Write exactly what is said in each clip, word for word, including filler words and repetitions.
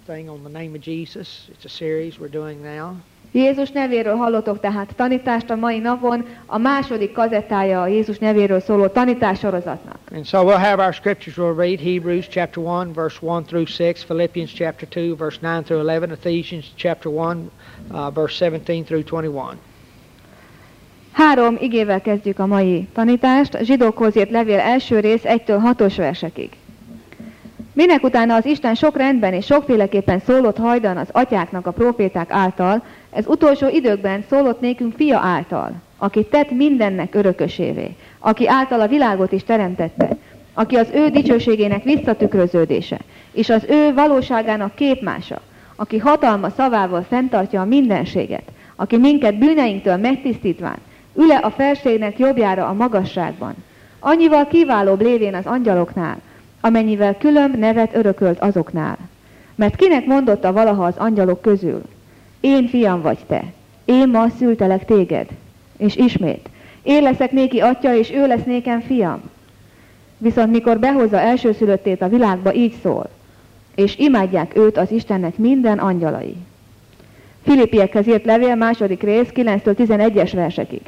thing on the name of Jesus. It's a series we're doing now. Jézus nevéről hallottok tehát tanítást a mai napon, a második kazettája a Jézus nevéről szóló tanítássorozatnak. And so we'll have our scriptures. We'll read Hebrews chapter one, verse one through six, Philippians chapter two, verse nine through eleven, Ephesians chapter one, uh, verse seventeen through twenty-one. Három igével kezdjük a mai tanítást, a Zsidókhoz írt levél első rész egytől hatos versekig. Minek utána az Isten sok rendben és sokféleképpen szólott hajdan az atyáknak a próféták által, ez utolsó időkben szólott nékünk fia által, aki tett mindennek örökösévé, aki által a világot is teremtette, aki az ő dicsőségének visszatükröződése, és az ő valóságának képmása, aki hatalma szavával fenntartja a mindenséget, aki minket bűneinktől megtisztítván, üle a felségnek jobbjára a magasságban, annyival kiválóbb lévén az angyaloknál, amennyivel különb nevet örökölt azoknál. Mert kinek mondotta valaha az angyalok közül, én fiam vagy te, én ma szültelek téged, és ismét, én leszek néki atya, és ő lesz nékem fiam. Viszont mikor behozza elsőszülöttét a világba, így szól, és imádják őt az Istennek minden angyalai. Filippiekhez írt levél második rész kilenctől tizenegyes versekig.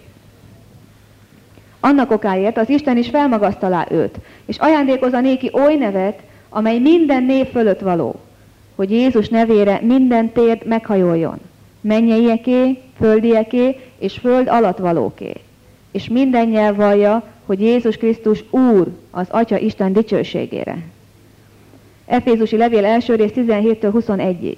Annak okáért az Isten is felmagasztalá őt, és ajándékozza néki oly nevet, amely minden név fölött való, hogy Jézus nevére minden térd meghajoljon, mennyeieké, földieké és föld alatt valóké, és minden nyelv vallja, hogy Jézus Krisztus Úr az Atya Isten dicsőségére. Efézusi levél első rész tizenhéttől huszonegyig.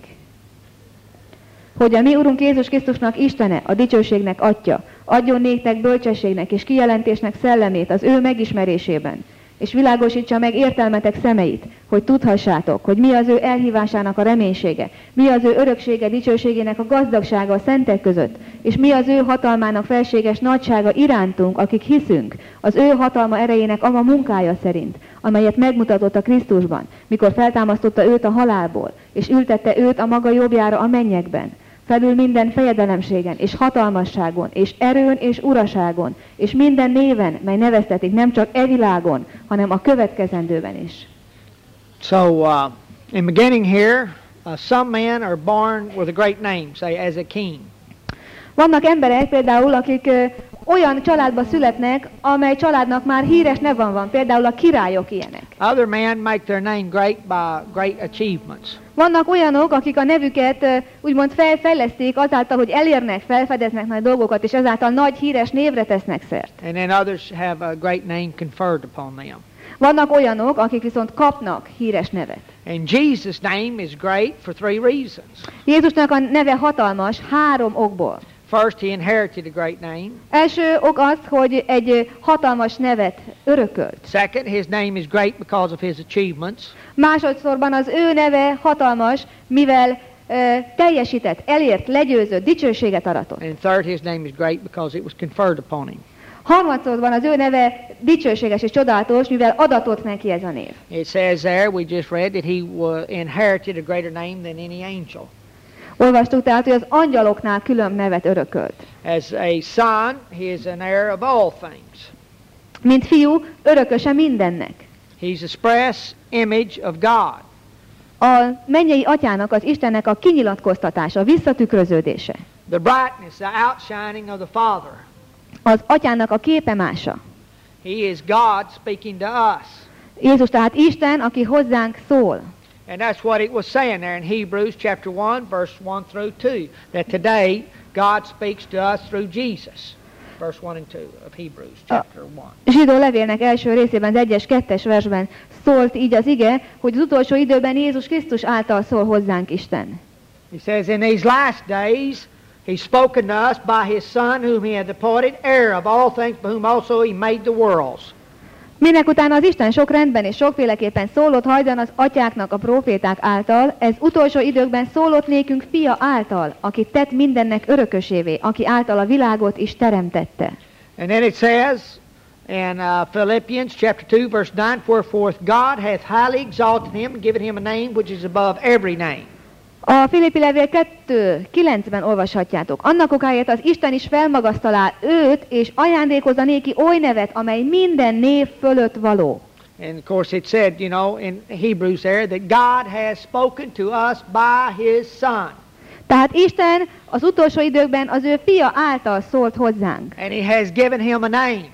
Hogy a mi Urunk Jézus Krisztusnak Istene, a dicsőségnek Atya, adjon néktek bölcsességnek és kijelentésnek szellemét az ő megismerésében, és világosítsa meg értelmetek szemeit, hogy tudhassátok, hogy mi az ő elhívásának a reménysége, mi az ő öröksége dicsőségének a gazdagsága a szentek között, és mi az ő hatalmának felséges nagysága irántunk, akik hiszünk, az ő hatalma erejének ama munkája szerint, amelyet megmutatott a Krisztusban, mikor feltámasztotta őt a halálból, és ültette őt a maga jobbjára a mennyekben, felül minden fejedelemségen, és hatalmasságon, és erőn, és uraságon, és minden néven, mely neveztetik nem csak e világon, hanem a következendőben is. So, uh, in beginning here, uh, some men are born with a great name, say as a king. Vannak emberek például, akik ö, olyan családba születnek, amely családnak már híres neve van, például a királyok ilyenek. Other men make their name great by great achievements. Vannak olyanok, akik a nevüket ö, úgymond felfejleszték azáltal, hogy elérnek, felfedeznek nagy dolgokat, és ezáltal nagy híres névre tesznek szert. And then others have a great name conferred upon them. Vannak olyanok, akik viszont kapnak híres nevet. And Jesus' name is great for three reasons. Jézusnak a neve hatalmas három okból. First, he inherited a great name. Első ok az, hogy egy hatalmas nevet örökölt. Second, his name is great because of his achievements. Másodszorban az ő neve hatalmas, mivel uh, teljesített, elért, legyőzött, dicsőséget aratott. And third, his name is great because it was conferred upon him. Harmadszorban az ő neve dicsőséges és csodálatos, mivel adatott neki ez a név. It says there, we just read, that he uh, inherited a greater name than any angel. Olvastuk tehát, hogy az angyaloknál külön nevet örökölt. As a son, he is an heir of all things. Mint fiú, örököse mindennek. He's express image of God. A mennyei atyának, az Istennek a kinyilatkoztatása, a visszatükröződése. The brightness, the outshining of the Father. Az atyának a képemása. He is God speaking to us. Jézus tehát Isten, aki hozzánk szól. And that's what it was saying there in Hebrews chapter one, verse one through two, that today God speaks to us through Jesus. Verse one and two of Hebrews chapter one. Zsidó levélnek első részében, az egyes, kettes versben szólt így az ige, hogy az utolsó időben Jézus Krisztus által szól hozzánk Isten. He says, in these last days, he's spoken to us by his Son, whom he hath appointed heir of all things, by whom also he made the worlds. Minek utána az Isten sok rendben és sokféleképpen szólott hajdan az atyáknak a próféták által, ez utolsó időkben szólott nékünk fia által, aki tett mindennek örökösévé, aki által a világot is teremtette. And then it says in uh, Philippians chapter two, verse nine, wherefore God hath highly exalted him and given him a name which is above every name. A Filippi levél kettő kilencben olvashatjátok. Annak okáért az Isten is felmagasztalá őt, és ajándékozza néki oly nevet, amely minden név fölött való. And of course it said, you know, in Hebrews there, that God has spoken to us by His Son. Tehát Isten az utolsó időkben az ő fia által szólt hozzánk. And He has given Him a name.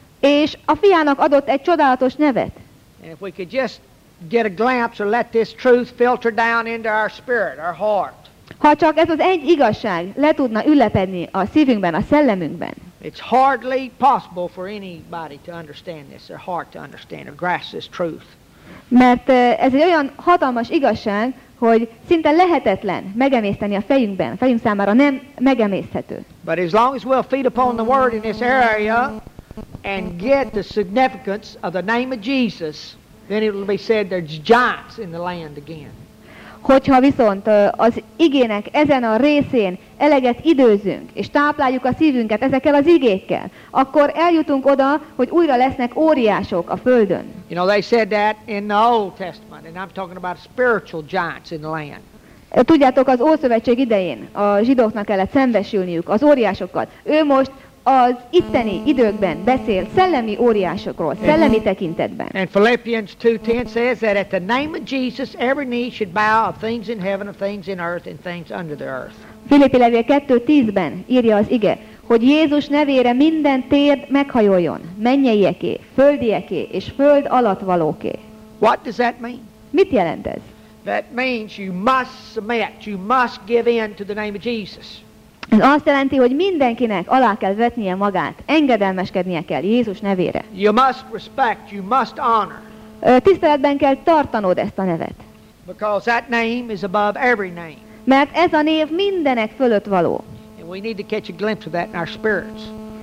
És a fiának adott egy csodálatos nevet. And if we could just get a glimpse or let this truth filter down into our spirit, our heart. Ha csak ez az egy igazság le tudna ülepedni a szívünkben, a szellemünkben. It's hardly possible for anybody to understand this, their heart to understand or grasp this truth. Mert ez egy olyan hatalmas igazság, hogy szinte lehetetlen megemészteni a fejünkben, a fejünk számára nem megemészthető. But as long as we'll feed upon the word in this area and get the significance of the name of Jesus, then it will be said there's giants in the land again. Hogyha viszont az igének ezen a részén eleget időzünk, és tápláljuk a szívünket ezekkel az igékkel, akkor eljutunk oda, hogy újra lesznek óriások a földön. You know, they said that in the Old Testament, and I'm talking about spiritual giants in the land. Tudjátok, az Ószövetség idején a zsidóknak kellett szembesülniük az óriásokkal. Ő most az itteni időkben beszél szellemi óriásokról, szellemi tekintetben. And Philippians two ten says that at the name of Jesus every knee should bow of things in heaven, of things in earth, and things under the earth. Filippi levél kettő tízben írja az ige, hogy Jézus nevére minden térd meghajoljon, mennyeieké, földieké és föld alatt valóké. What does that mean? Mit jelent ez? That means you must submit, you must give in to the name of Jesus. Ez azt jelenti, hogy mindenkinek alá kell vetnie magát, engedelmeskednie kell Jézus nevére. You must respect, you must honor. Tiszteletben kell tartanod ezt a nevet. Because that name is above every name. Mert ez a név mindenek fölött való. And we need to catch a glimpse of that in our spirits.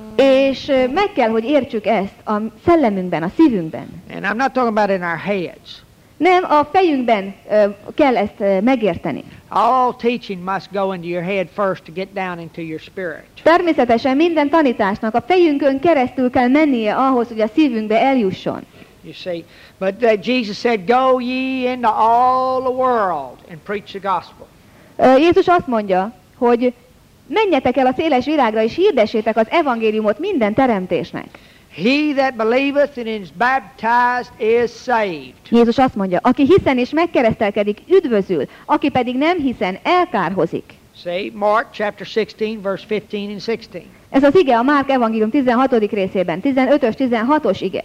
És meg kell, hogy értsük ezt a szellemünkben, a szívünkben. And I'm not talking about in our heads. Nem, a fejünkben uh, kell ezt uh, megérteni. All teaching must go into your head first to get down into your spirit. Természetesen minden tanításnak a fejünkön keresztül kell mennie ahhoz, hogy a szívünkbe eljusson. You see, but that Jesus said, "Go ye into all the world and preach the gospel." Uh, Jézus azt mondja, hogy menjetek el a széles világra és hirdessétek az evangéliumot minden teremtésnek. He that believeth and is baptized is saved. Jézus azt mondja, aki hiszen és megkeresztelkedik, üdvözül, aki pedig nem hiszen, elkárhozik. See, Mark chapter sixteen, verse fifteen and sixteen. Ez az ige a Márk evangélium tizenhatodik részében, tizenötös, tizenhatos ige.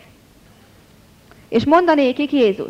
És mondanékik Jézus,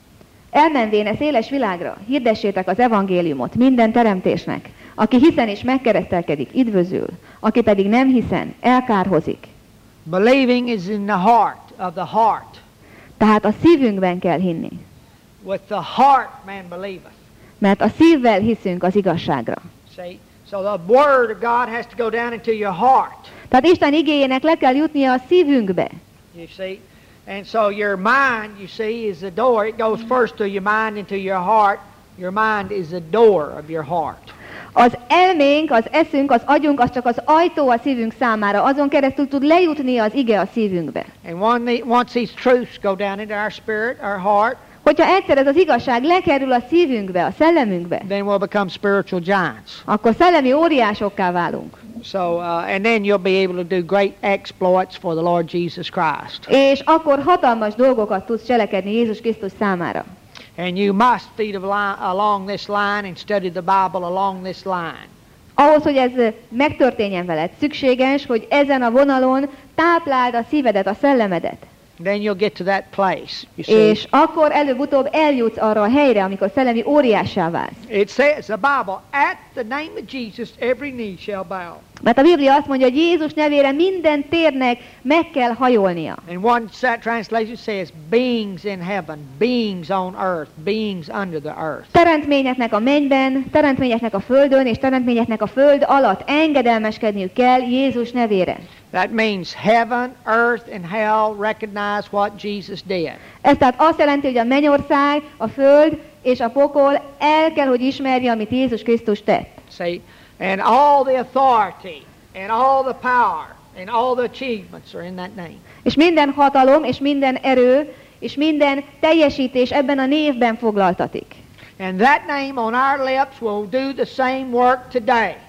elmenvén e széles világra, hirdessétek az evangéliumot minden teremtésnek. Aki hiszen és megkeresztelkedik, üdvözül, aki pedig nem hiszen, elkárhozik. Believing is in the heart of the heart. Tehát a szívünkben kell hinni. With the heart man believeth. Mert a szívvel hiszünk az igazságra. See, so the word of God has to go down into your heart. Tehát Isten igéjének le kell jutnia a szívünkbe. You see, and so your mind, you see, is the door. It goes first to your mind into your heart. Your mind is the door of your heart. Az elménk, az eszünk, az agyunk, az csak az ajtó a szívünk számára. Azon keresztül tud lejutni az ige a szívünkbe. And one, once these truths go down into our spirit, our heart, hogyha egyszer ez az igazság lekerül a szívünkbe, a szellemünkbe, then we'll become spiritual giants. akkor szellemi óriásokká válunk. So, uh, and then you'll be able to do great exploits for the Lord Jesus Christ. És akkor hatalmas dolgokat tudsz cselekedni Jézus Krisztus számára. And you must feed along this line and study the Bible along this line. Ahhoz, hogy ez megtörténjen veled, szükséges, hogy ezen a vonalon tápláld a szívedet, a szellemedet. Then you'll get to that place. You see? És akkor előbb-utóbb eljutsz arra a helyre, amikor szellemi óriássá válsz. It says, the Bible, at the name of Jesus, every knee shall bow. Mert a Biblia azt mondja, hogy Jézus nevére minden térnek meg kell hajolnia. And one translation says, beings in heaven, beings on earth, beings under the earth. Teremtményeknek a mennyben, teremtményeknek a földön, és teremtményeknek a föld alatt engedelmeskedniük kell Jézus nevére. That means heaven, earth, and hell recognize what Jesus did. Ez tehát azt jelenti, hogy a mennyország, a föld és a pokol el kell, hogy ismerje, amit Jézus Krisztus tett. See, and all the authority, and all the power, and all the achievements are in that name. És minden hatalom, és minden erő, és minden teljesítés ebben a névben foglaltatik. And that name on our lips will do the same work today.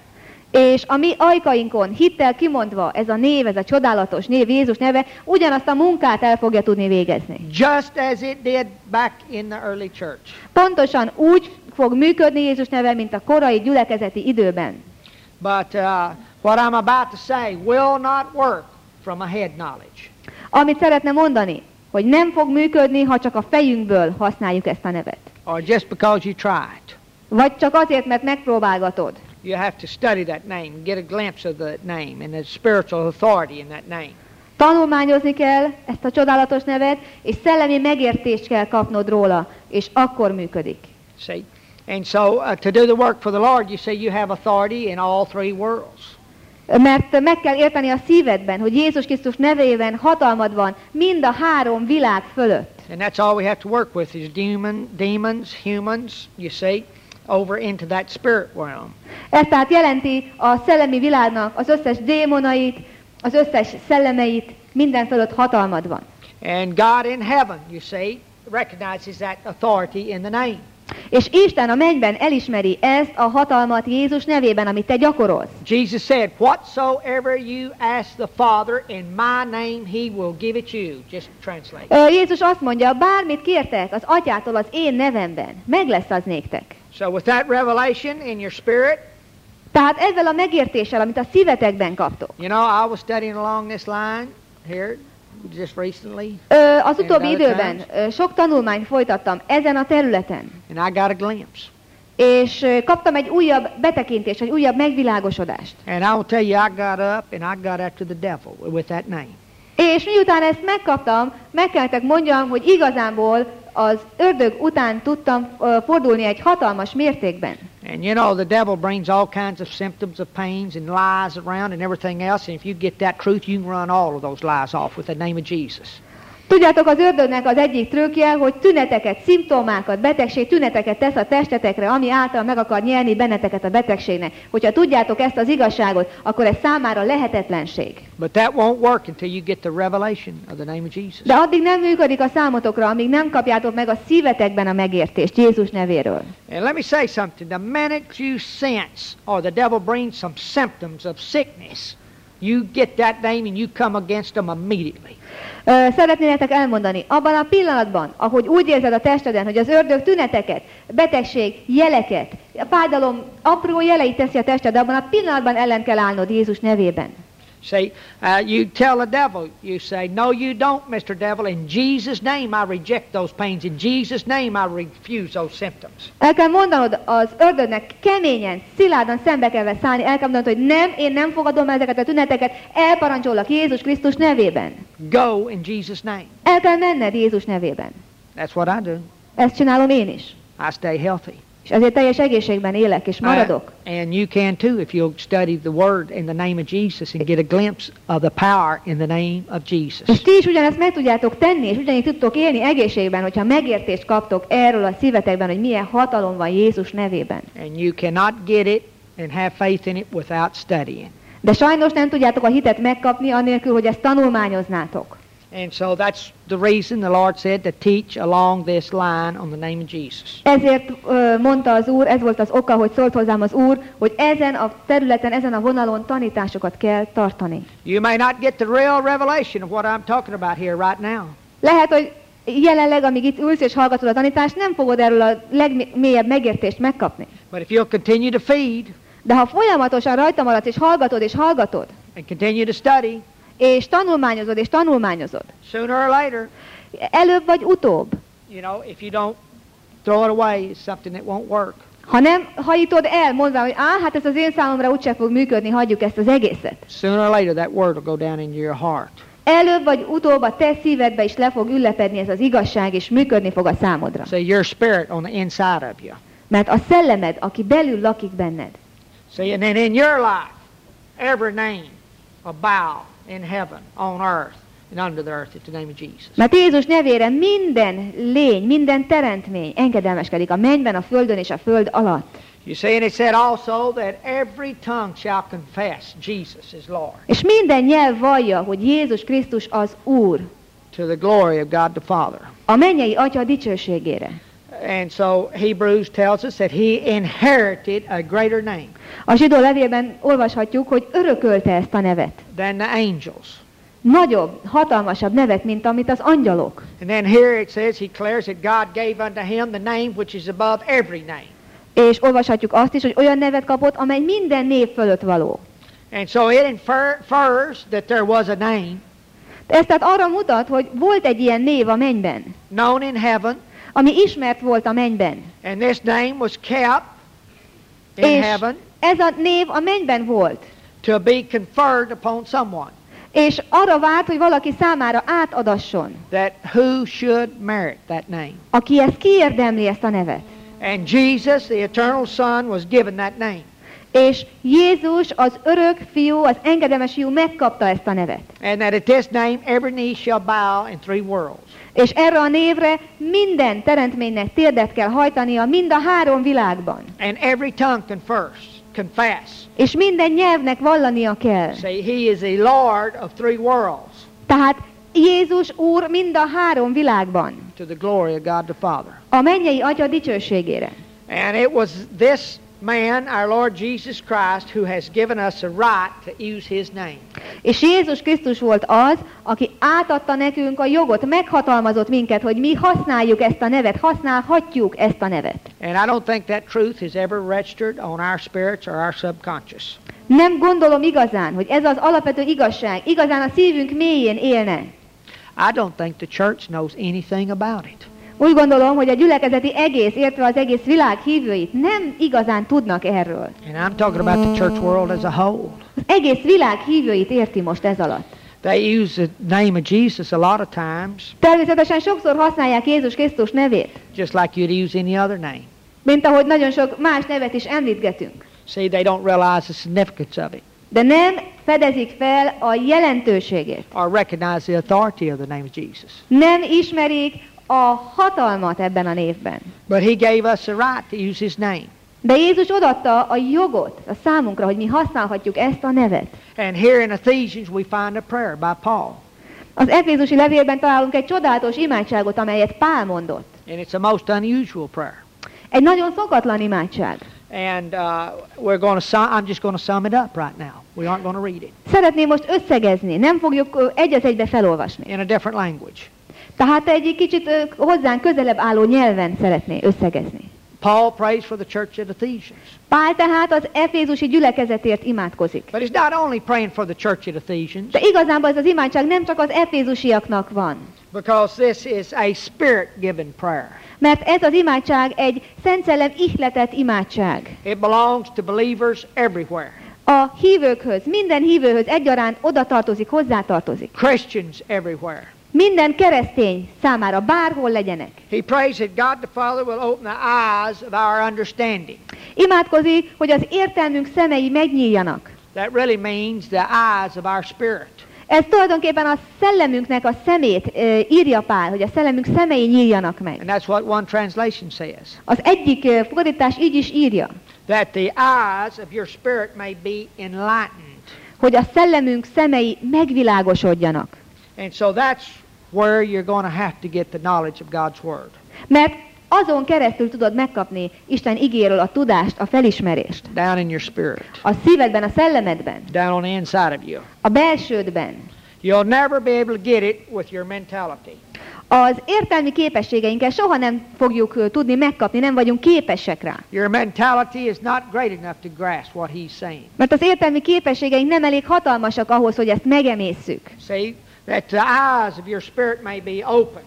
És a mi ajkainkon hittel kimondva ez a név, ez a csodálatos név, Jézus neve, ugyanazt a munkát el fogja tudni végezni. Just as it did back in the early church. Pontosan úgy fog működni Jézus neve, mint a korai gyülekezeti időben. But uh, what I'm about to say will not work from a head knowledge. Amit szeretne mondani, hogy nem fog működni, ha csak a fejünkből használjuk ezt a nevet. Or just because you try it. Vagy csak azért, mert megpróbálgatod. You have to study that name, get a glimpse of the name and the spiritual authority in that name. Tanulmányozni kell ezt a csodálatos nevet, és szellemi megértést kell kapnod róla, és akkor működik. See? And so uh, to do the work for the Lord, you say you have authority in all three worlds. Mert meg kell érteni a szívedben, hogy Jézus Krisztus nevében hatalmad van mind a három világ fölött. And that's all we have to work with is demon, demons, humans, you see, over into that spirit realm. Ez tehát jelenti a szellemi világnak az összes démonait, az összes szellemeit, minden fölött hatalmad van. And God in heaven, you see, recognizes that authority in the name. És Isten a mennyben elismeri ezt a hatalmat Jézus nevében, amit te gyakorolsz. Jesus said, whatsoever you ask the Father in my name, he will give it you. Just translate. Ö, Jézus azt mondja, bármit kértek az atyától az én nevemben, meg lesz az néktek. So with that revelation in your spirit, Tehát ezzel a megértéssel, amit a szívetekben kaptok. you know, I was studying along this line here just recently. Ö, az utóbbi And időben ö, sok tanulmányt folytattam ezen a területen. And I got a glimpse. És ö, kaptam egy újabb betekintést, egy újabb megvilágosodást. And I will tell you, I got up and I got after the devil with that name. És miután ezt megkaptam, meg kellett mondjam, hogy igazából az ördög után tudtam ö, fordulni egy hatalmas mértékben. And you know, the devil brings all kinds of symptoms of pains and lies around and everything else. And if you get that truth, you can run all of those lies off with the name of Jesus. Tudjátok, az ördögnek az egyik trükkje, hogy tüneteket, szimptomákat, betegség tüneteket tesz a testetekre, ami által meg akar nyerni benneteket a betegségnek. Hogyha tudjátok ezt az igazságot, akkor ez számára lehetetlenség. But that won't work until you get the revelation of the name of Jesus. De addig nem működik a számotokra, amíg nem kapjátok meg a szívetekben a megértést Jézus nevéről. And let me say something. The minute you sense or the devil brings some symptoms of sickness, you get that name and you come against them immediately. Ö, Szeretnétek elmondani, abban a pillanatban, ahogy úgy érzed a testeden, hogy az ördög tüneteket, betegség, jeleket, a fájdalom apró jeleit teszi a tested, abban a pillanatban ellen kell állnod Jézus nevében. See, uh, you tell the devil, you say, no you don't, Mister Devil, in Jesus' name I reject those pains, in Jesus' name I refuse those symptoms. El kell mondanod az ördögnek keményen, szilárdan szembe kell vele szállni, el kell mondanod, hogy nem, én nem fogadom ezeket a tüneteket, elparancsollak Jézus Krisztus nevében. Go in Jesus' name. El kell menned Jézus nevében. That's what I do. Ezt csinálom én is. I stay healthy. És ezért teljes egészségben élek és maradok. Uh, and you can too if you'll study the Word in the name of Jesus and get a glimpse of the power in the name of Jesus. És ti is ugyanezt meg tudjátok tenni, és ugyanígy tudtok élni egészségben, hogyha megértést kaptok erről a szívetekben, hogy milyen hatalom van Jézus nevében. And you cannot get it and have faith in it without studying. De sajnos nem tudjátok a hitet megkapni, anélkül, hogy ezt tanulmányoznátok. And so that's the reason the Lord said to teach along this line on the name of Jesus. Ezért ö, mondta az Úr, ez volt az oka, hogy szólt hozzám az Úr, hogy ezen a területen, ezen a vonalon tanításokat kell tartani. You may not get the real revelation of what I'm talking about here right now. Lehet, hogy jelenleg, amíg itt ülsz és hallgatod a tanítást, nem fogod erről a legmélyebb megértést megkapni. But if you'll continue to feed De ha folyamatosan rajta maradsz, és hallgatod, és hallgatod, and continue to study, és tanulmányozod, és tanulmányozod, sooner or later, előbb vagy utóbb, you know, if you don't throw it away, it's something that won't work. ha nem hajítod el, mondva, hogy á, hát ez az én számomra úgyse fog működni, hagyjuk ezt az egészet. Sooner or later, that word will go down into your heart. Előbb vagy utóbb a te szívedbe is le fog üllepedni ez az igazság, és működni fog a számodra. See, your spirit on the inside of you. Mert a szellemed, aki belül lakik benned. See, and then in your life, every name will bow in heaven, on earth, and under the earth at the name of Jesus. Mert Jézus nevére minden lény, minden teremtmény engedelmeskedik a mennyben, a földön és a föld alatt. You see, and it said also that every tongue shall confess Jesus is Lord, És minden nyelv vallja, hogy Jézus Krisztus az Úr, to the glory of God the Father. a mennyei Atya dicsőségére. And so Hebrews tells us that he inherited a greater name A zsidó levélben olvashatjuk, hogy örökölte ezt a nevet. than the angels. Nagyobb, hatalmasabb nevet, mint amit az angyalok. And then here it says, he declares that God gave unto him the name which is above every name. És olvashatjuk azt is, hogy olyan nevet kapott, amely minden név fölött való. And so it infers that there was a name Ez tehát arra mutat, hogy volt egy ilyen név a mennyben, known in heaven, ami ismert volt a mennyben. and this name was kept in És heaven ez a név a mennyben volt. to be conferred upon someone, És arra várt, hogy valaki számára átadasson, that who should merit that name. aki ezt kiérdemli, ezt a nevet. And Jesus, the eternal Son, was given that name. És Jézus, az örök fiú, az engedelmes fiú megkapta ezt a nevet. And that at this name every knee shall bow in three worlds. És erre a névre minden teremtménynek térdet kell hajtania mind a három világban. And every tongue confess, confess. És minden nyelvnek vallania kell. Say, he is the Lord of three worlds, Tehát Jézus Úr mind a három világban. to the glory of God the Father. A mennyei Atya dicsőségére. And it was this man, our Lord Jesus Christ, who has given us a right to use his name. És Jézus Krisztus volt az, aki átadta nekünk a jogot, meghatalmazott minket, hogy mi használjuk ezt a nevet, használhatjuk ezt a nevet. And I don't think that truth is ever registered on our spirits or our subconscious. Nem gondolom igazán, hogy ez az alapvető igazság igazán a szívünk mélyén élne. I don't think the church knows anything about it. Úgy gondolom, hogy a gyülekezeti egész, értve az egész világ hívőit nem igazán tudnak erről. And I'm talking about the church world as a whole. Az egész világ hívőit érti most ez alatt. They use the name of Jesus a lot of times, Természetesen sokszor használják Jézus Krisztus nevét, just like you'd use any other name. mint ahogy nagyon sok más nevet is említgetünk. See, they don't realize the significance of it De nem fedezik fel a jelentőségét. or recognize the authority of the name of Jesus. Nem ismerik a hatalmat ebben a névben. But he gave us a right to use his name. De Jézus odaadta a jogot a számunkra, hogy mi használhatjuk ezt a nevet. And here in Ephesians we find a prayer by Paul. Az Efézusi levélben találunk egy csodálatos imádságot, amelyet Pál mondott. And it's a most unusual prayer. Egy nagyon szokatlan imádság. And uh, we're going to sum, I'm just going to sum it up right now. We aren't going to read it Szeretném most összegezni, nem fogjuk ö, egy az egybe felolvasni. in a different language. Tehát egy kicsit ö, hozzánk közelebb álló nyelven szeretné összegezni. Paul prays for the church at Ephesians. Pál tehát az efézusi gyülekezetért imádkozik. But he's not only praying for the church at Ephesians, De igazából ez az imádság nem csak az efézusiaknak van, because this is a spirit-given prayer. mert ez az imádság egy Szent Szellem ihletett imádság. It belongs to believers everywhere. A hívőkhöz, minden hívőhöz egyaránt oda tartozik, hozzá tartozik. Christians everywhere. Minden keresztény számára, bárhol legyenek. He prays that God the Father will open the eyes of our understanding. Imádkozik, hogy az értelmünk szemei megnyíljanak. That really means the eyes of our spirit. Ez tulajdonképpen a szellemünknek a szemét e, írja Pál, hogy a szellemünk szemei nyíljanak meg. And that's what one translation says. Az egyik e, fordítás így is írja, That the eyes of your spirit may be enlightened. hogy a szellemünk szemei megvilágosodjanak. And so that's where you're going to have to get the knowledge of God's Word. Mert azon keresztül tudod megkapni Isten igéről a tudást, a felismerést. Down in your spirit. A szívedben, a szellemedben, Down on the inside of you. a belsődben. You'll never be able to get it with your mentality. Az értelmi képességeinkkel soha nem fogjuk ö, tudni megkapni, nem vagyunk képesek rá. Your mentality is not great enough to grasp what he's saying. Mert az értelmi képességeink nem elég hatalmasak ahhoz, hogy ezt megemészszük. See, that the eyes of your spirit may be opened.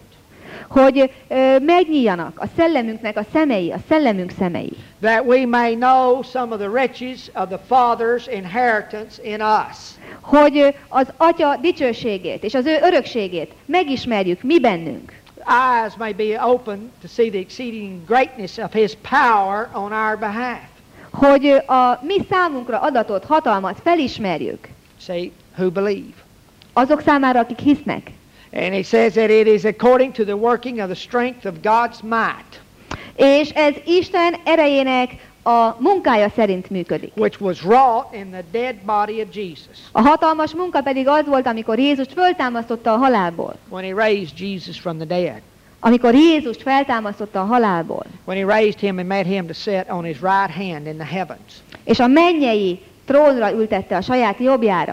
Hogy ö, megnyíljanak a szellemünknek a szemei, a szellemünk szemei. That we may know some of the riches of the Father's inheritance in us. Hogy ö, az Atya dicsőségét és az ő örökségét megismerjük mi bennünk. Eyes may be opened to see the exceeding greatness of his power on our behalf. Hogy ö, a mi számunkra adatott hatalmat felismerjük. See, who believe. Azok számára, akik hisznek. And he says that it is according to the working of the strength of God's might, És ez Isten erejének a munkája szerint működik. which was wrought in the dead body of Jesus, A hatalmas munka pedig az volt, amikor Jézust föltámasztotta a halálból. when he raised Jesus from the dead. amikor Jézust feltámasztotta a halálból, when he raised him and made him to sit on his right hand in the heavens, és a mennyei trónra ültette a saját jobbjára,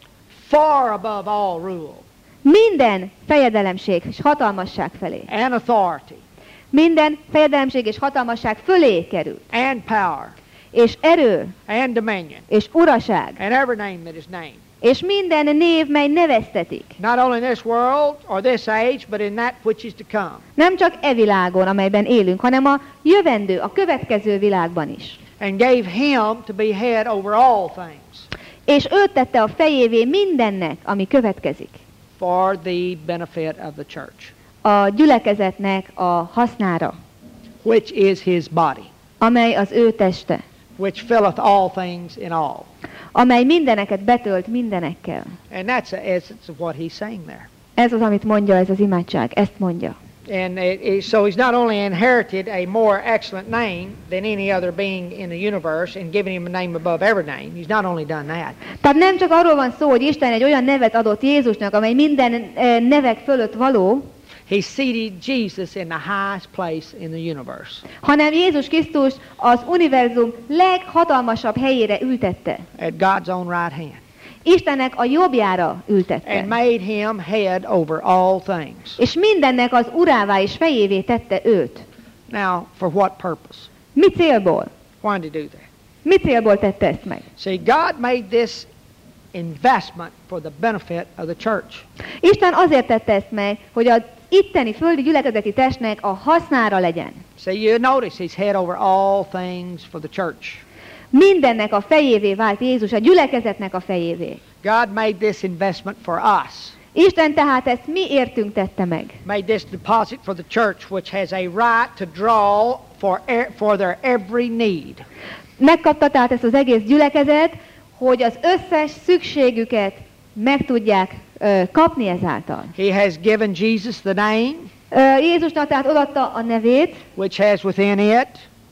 far above all rule minden fejedelemség és hatalmasság felé, and authority minden fejedelemség és hatalmasság fölé került, and power és erő, and dominion és uraság, and every name that is named, és minden név, mely neveztetik. not only in this world or this age, but in that which is to come. Nem csak e világon, amelyben élünk, hanem a jövendő, a következő világban is. And gave him to be head over all things És őt tette a fejévé mindennek, ami következik. for the benefit of the church, A gyülekezetnek a hasznára, which is his body, amely az ő teste, which filleth all things in all. amely mindeneket betölt mindenekkel. And that's the essence of what he's saying there. Ez az, amit mondja ez az imádság, ezt mondja. And it, it, so he's not only inherited a more excellent name than any other being in the universe and given him a name above every name. He's not only done that. Tehát nem csak arról van szó, hogy Isten egy olyan nevet adott Jézusnak, amely minden eh, nevek fölött való, He seated Jesus in the highest place in the universe. hanem Jézus Krisztus az univerzum leghatalmasabb helyére ültette. At God's own right hand. Istennek a jobbjára ültette. And made him head over all things. És mindennek az urává és fejévé tette őt. Now, for what purpose? Mi célból? Why did he do that? Mi célból tette ezt meg? See, God made this investment for the benefit of the church. Isten azért tette ezt meg, hogy az itteni földi gyülekezeti testnek a hasznára legyen. See, you notice he's head over all things for the church. Mindennek a fejévé vált Jézus, a gyülekezetnek a fejévé. God made this investment for us. Isten tehát ezt mi értünk tette meg. Made this deposit for the church, which has a right to draw for, e- for their every need. Megkapta tehát ezt az egész gyülekezet, hogy az összes szükségüket meg tudják ö, kapni ezáltal. He has given Jesus the name, Ö, Jézusnak tehát odaadta a nevét, which has within it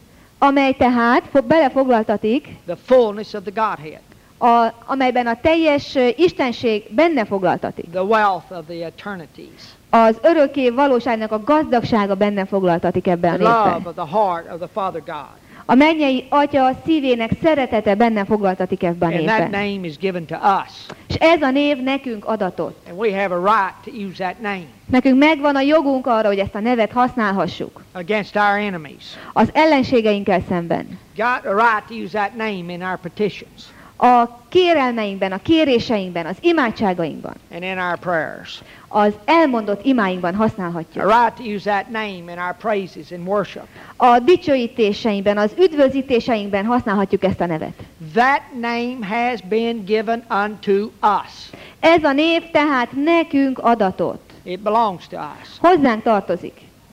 amely tehát fo- belefoglaltatik, the fullness of the Godhead, a, amelyben a teljes ö, istenség benne foglaltatik. the wealth of the eternities, Az örökké valóságnak a gazdagsága benne foglaltatik ebben a the love népben. of the heart of the Father God. A mennyei Atya szívének szeretete benne foglaltatik ebben a And that népben. name is given to us. És ez a név nekünk adatott. And we have a right to use that name Nekünk megvan a jogunk arra, hogy ezt a nevet használhassuk. against our enemies. Az ellenségeinkkel szemben. Got a right to use that name in our petitions A kérelmeinkben, a kéréseinkben, az imádságainkban, and in our prayers. az elmondott imáinkban használhatjuk. A right to use that name in our praises and worship. A dicsőítéseinkben, az üdvözítéseinkben használhatjuk ezt a nevet. That name has been given unto us. Ez a név tehát nekünk adatott. It belongs to us. Hozzánk tartozik.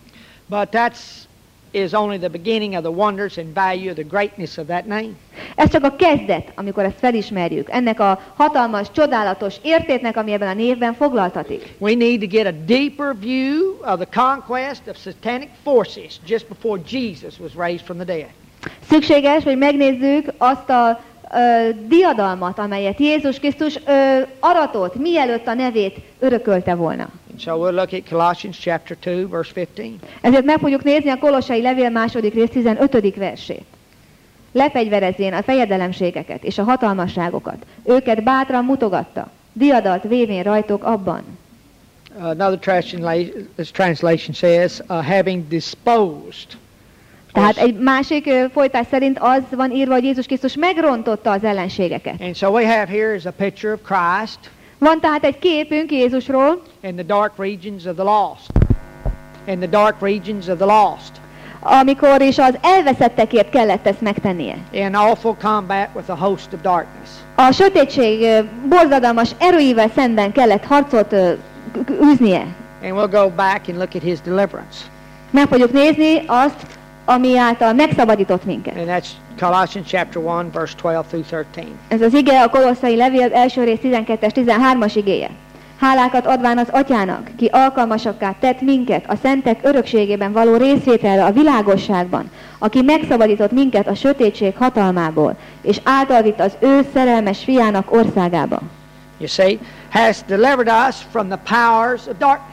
But that's is only the beginning of the wonders and value of the greatness of that name. Ez csak a kezdet, amikor ezt felismerjük. Ennek a hatalmas, csodálatos értéknek, ami ebben a névben foglaltatik. We need to get a deeper view of the conquest of satanic forces just before Jesus was raised from the dead. Szükséges, hogy megnézzük azt a ö, diadalmat, amelyet Jézus Krisztus ö, aratott, mielőtt a nevét örökölte volna. And so we'll look at Colossians chapter two, verse fifteen. Ezért meg fogjuk nézni a Kolossai levél második rész tizenötödik versét. Lepegyverezvén a fejedelemségeket és a hatalmasságokat, őket bátran mutogatta, diadalt vévén rajtok abban. Another translation, this translation says, uh, having disposed. Tehát egy másik ö, folytás szerint az van írva, hogy Jézus Krisztus megrontotta az ellenségeket. And so we have here is a picture of Christ Van tehát egy képünk Jézusról, in the dark regions of the lost. In the dark regions of the lost. amikor is az elveszettekért kellett ezt megtennie. In awful combat with a host of darkness. A sötétség ö, borzadalmas erőivel szemben kellett harcot ö, k- k- űznie. And we'll go back and look at his deliverance. Meg fogjuk nézni azt, ami által megszabadított minket. And that's Colossians chapter one, verse twelve through thirteen. Ez az ige a Kolosszai levél első rész tizenkettes tizenhármas igéje. Hálákat adván az Atyának, ki alkalmasakká tett minket a szentek örökségében való részvételre a világosságban, aki megszabadított minket a sötétség hatalmából, és által vitt az ő szerelmes fiának országába. You see, has delivered us from the powers of darkness.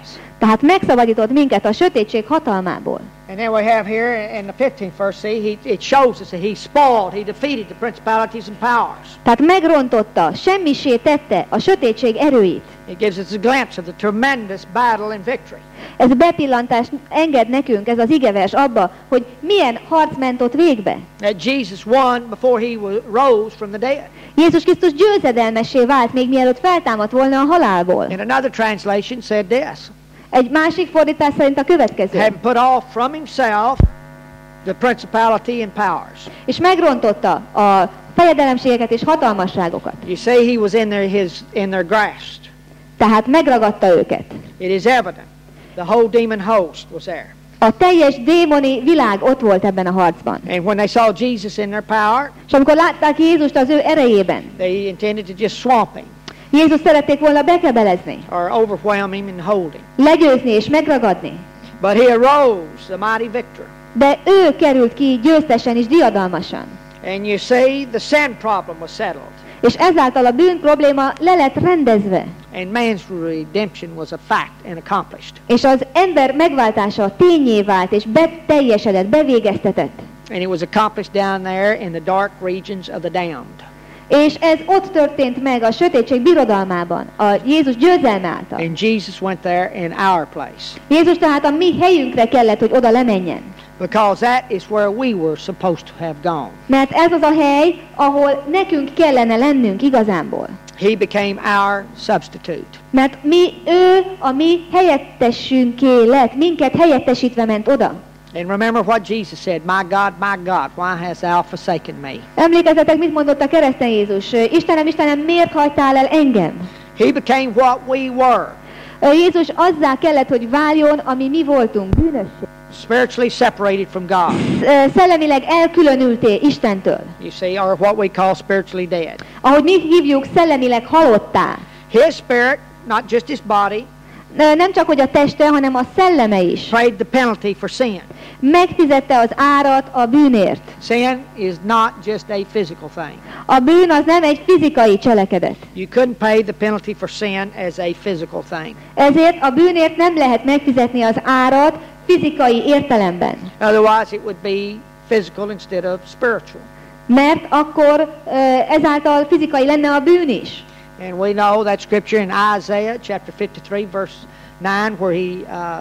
Tehát megszabadított minket a sötétség hatalmából. And then we have here in the fifteenth verse, see, he, it shows us that he spoiled, he defeated the principalities and powers. Tehát megrontotta, semmisé tette a sötétség erőit. It gives us a glimpse of the tremendous battle and victory. Ez bepillantást enged nekünk, ez az igevers abba, hogy milyen harc ment ott végbe. That Jesus won before he was, rose from the dead. Jézus Krisztus győzedelmessé vált, még mielőtt feltámadt volna a halálból. And another translation said this. Egy másik fordítás szerint a következő. Having put off from himself the principality and powers. És megrontotta a fejedelemségeket és hatalmasságokat. You see, he was in their, his, in their grasp. Tehát megragadta őket. It is evident. The whole demon host was there. A teljes démoni világ ott volt ebben a harcban. And when they saw Jesus in their power, És amikor látták Jézust az ő erejében, they intended to just swamp him Jézus szerették volna bekebelezni, or overwhelm him and hold him. legyőzni és megragadni. But he arose, the mighty victor. De ő került ki győztesen és diadalmasan. And you see, the sin problem was settled. És ezáltal a bűn probléma le lett rendezve. And man's redemption was a fact and accomplished. És az ember megváltása tényé vált és beteljesedett, bevégeztetett. And it was accomplished down there in the dark regions of the damned. És ez ott történt meg a sötétség birodalmában, a Jézus győzelme által. And Jesus went there in our place. Jézus tehát a mi helyünkre kellett, hogy oda lemenjen. Because that is where we were supposed to have gone. Mert ez az a hely, ahol nekünk kellene lennünk igazánból. He became our substitute. Mert mi, ő a mi helyettesünké lett, minket helyettesítve ment oda. And remember what Jesus said, My God, my God, why hast thou forsaken me? Emlékezzetek, mit mondott a kereszten Jézus? Istenem, Istenem, miért hagytál el engem? He became what we were. Jézus azzá kellett, hogy váljon, ami mi voltunk, bűnösség. Spiritually separated from God. Szellemileg elkülönülté Istentől. You see, or what we call spiritually dead. Ahogy mi hívjuk, szellemileg halottá. His spirit, not just his body, Nem csak, hogy a teste, hanem a szelleme is. paid the penalty for sin. Megfizette az árat a bűnért. Sin is not just a physical thing. A bűn az nem egy fizikai cselekedet. You couldn't pay the penalty for sin as a physical thing. Ezért a bűnért nem lehet megfizetni az árat fizikai értelemben. Otherwise it would be physical instead of spiritual. Mert akkor ezáltal fizikai lenne a bűn is. And we know that scripture in Isaiah chapter fifty-three verse nine where he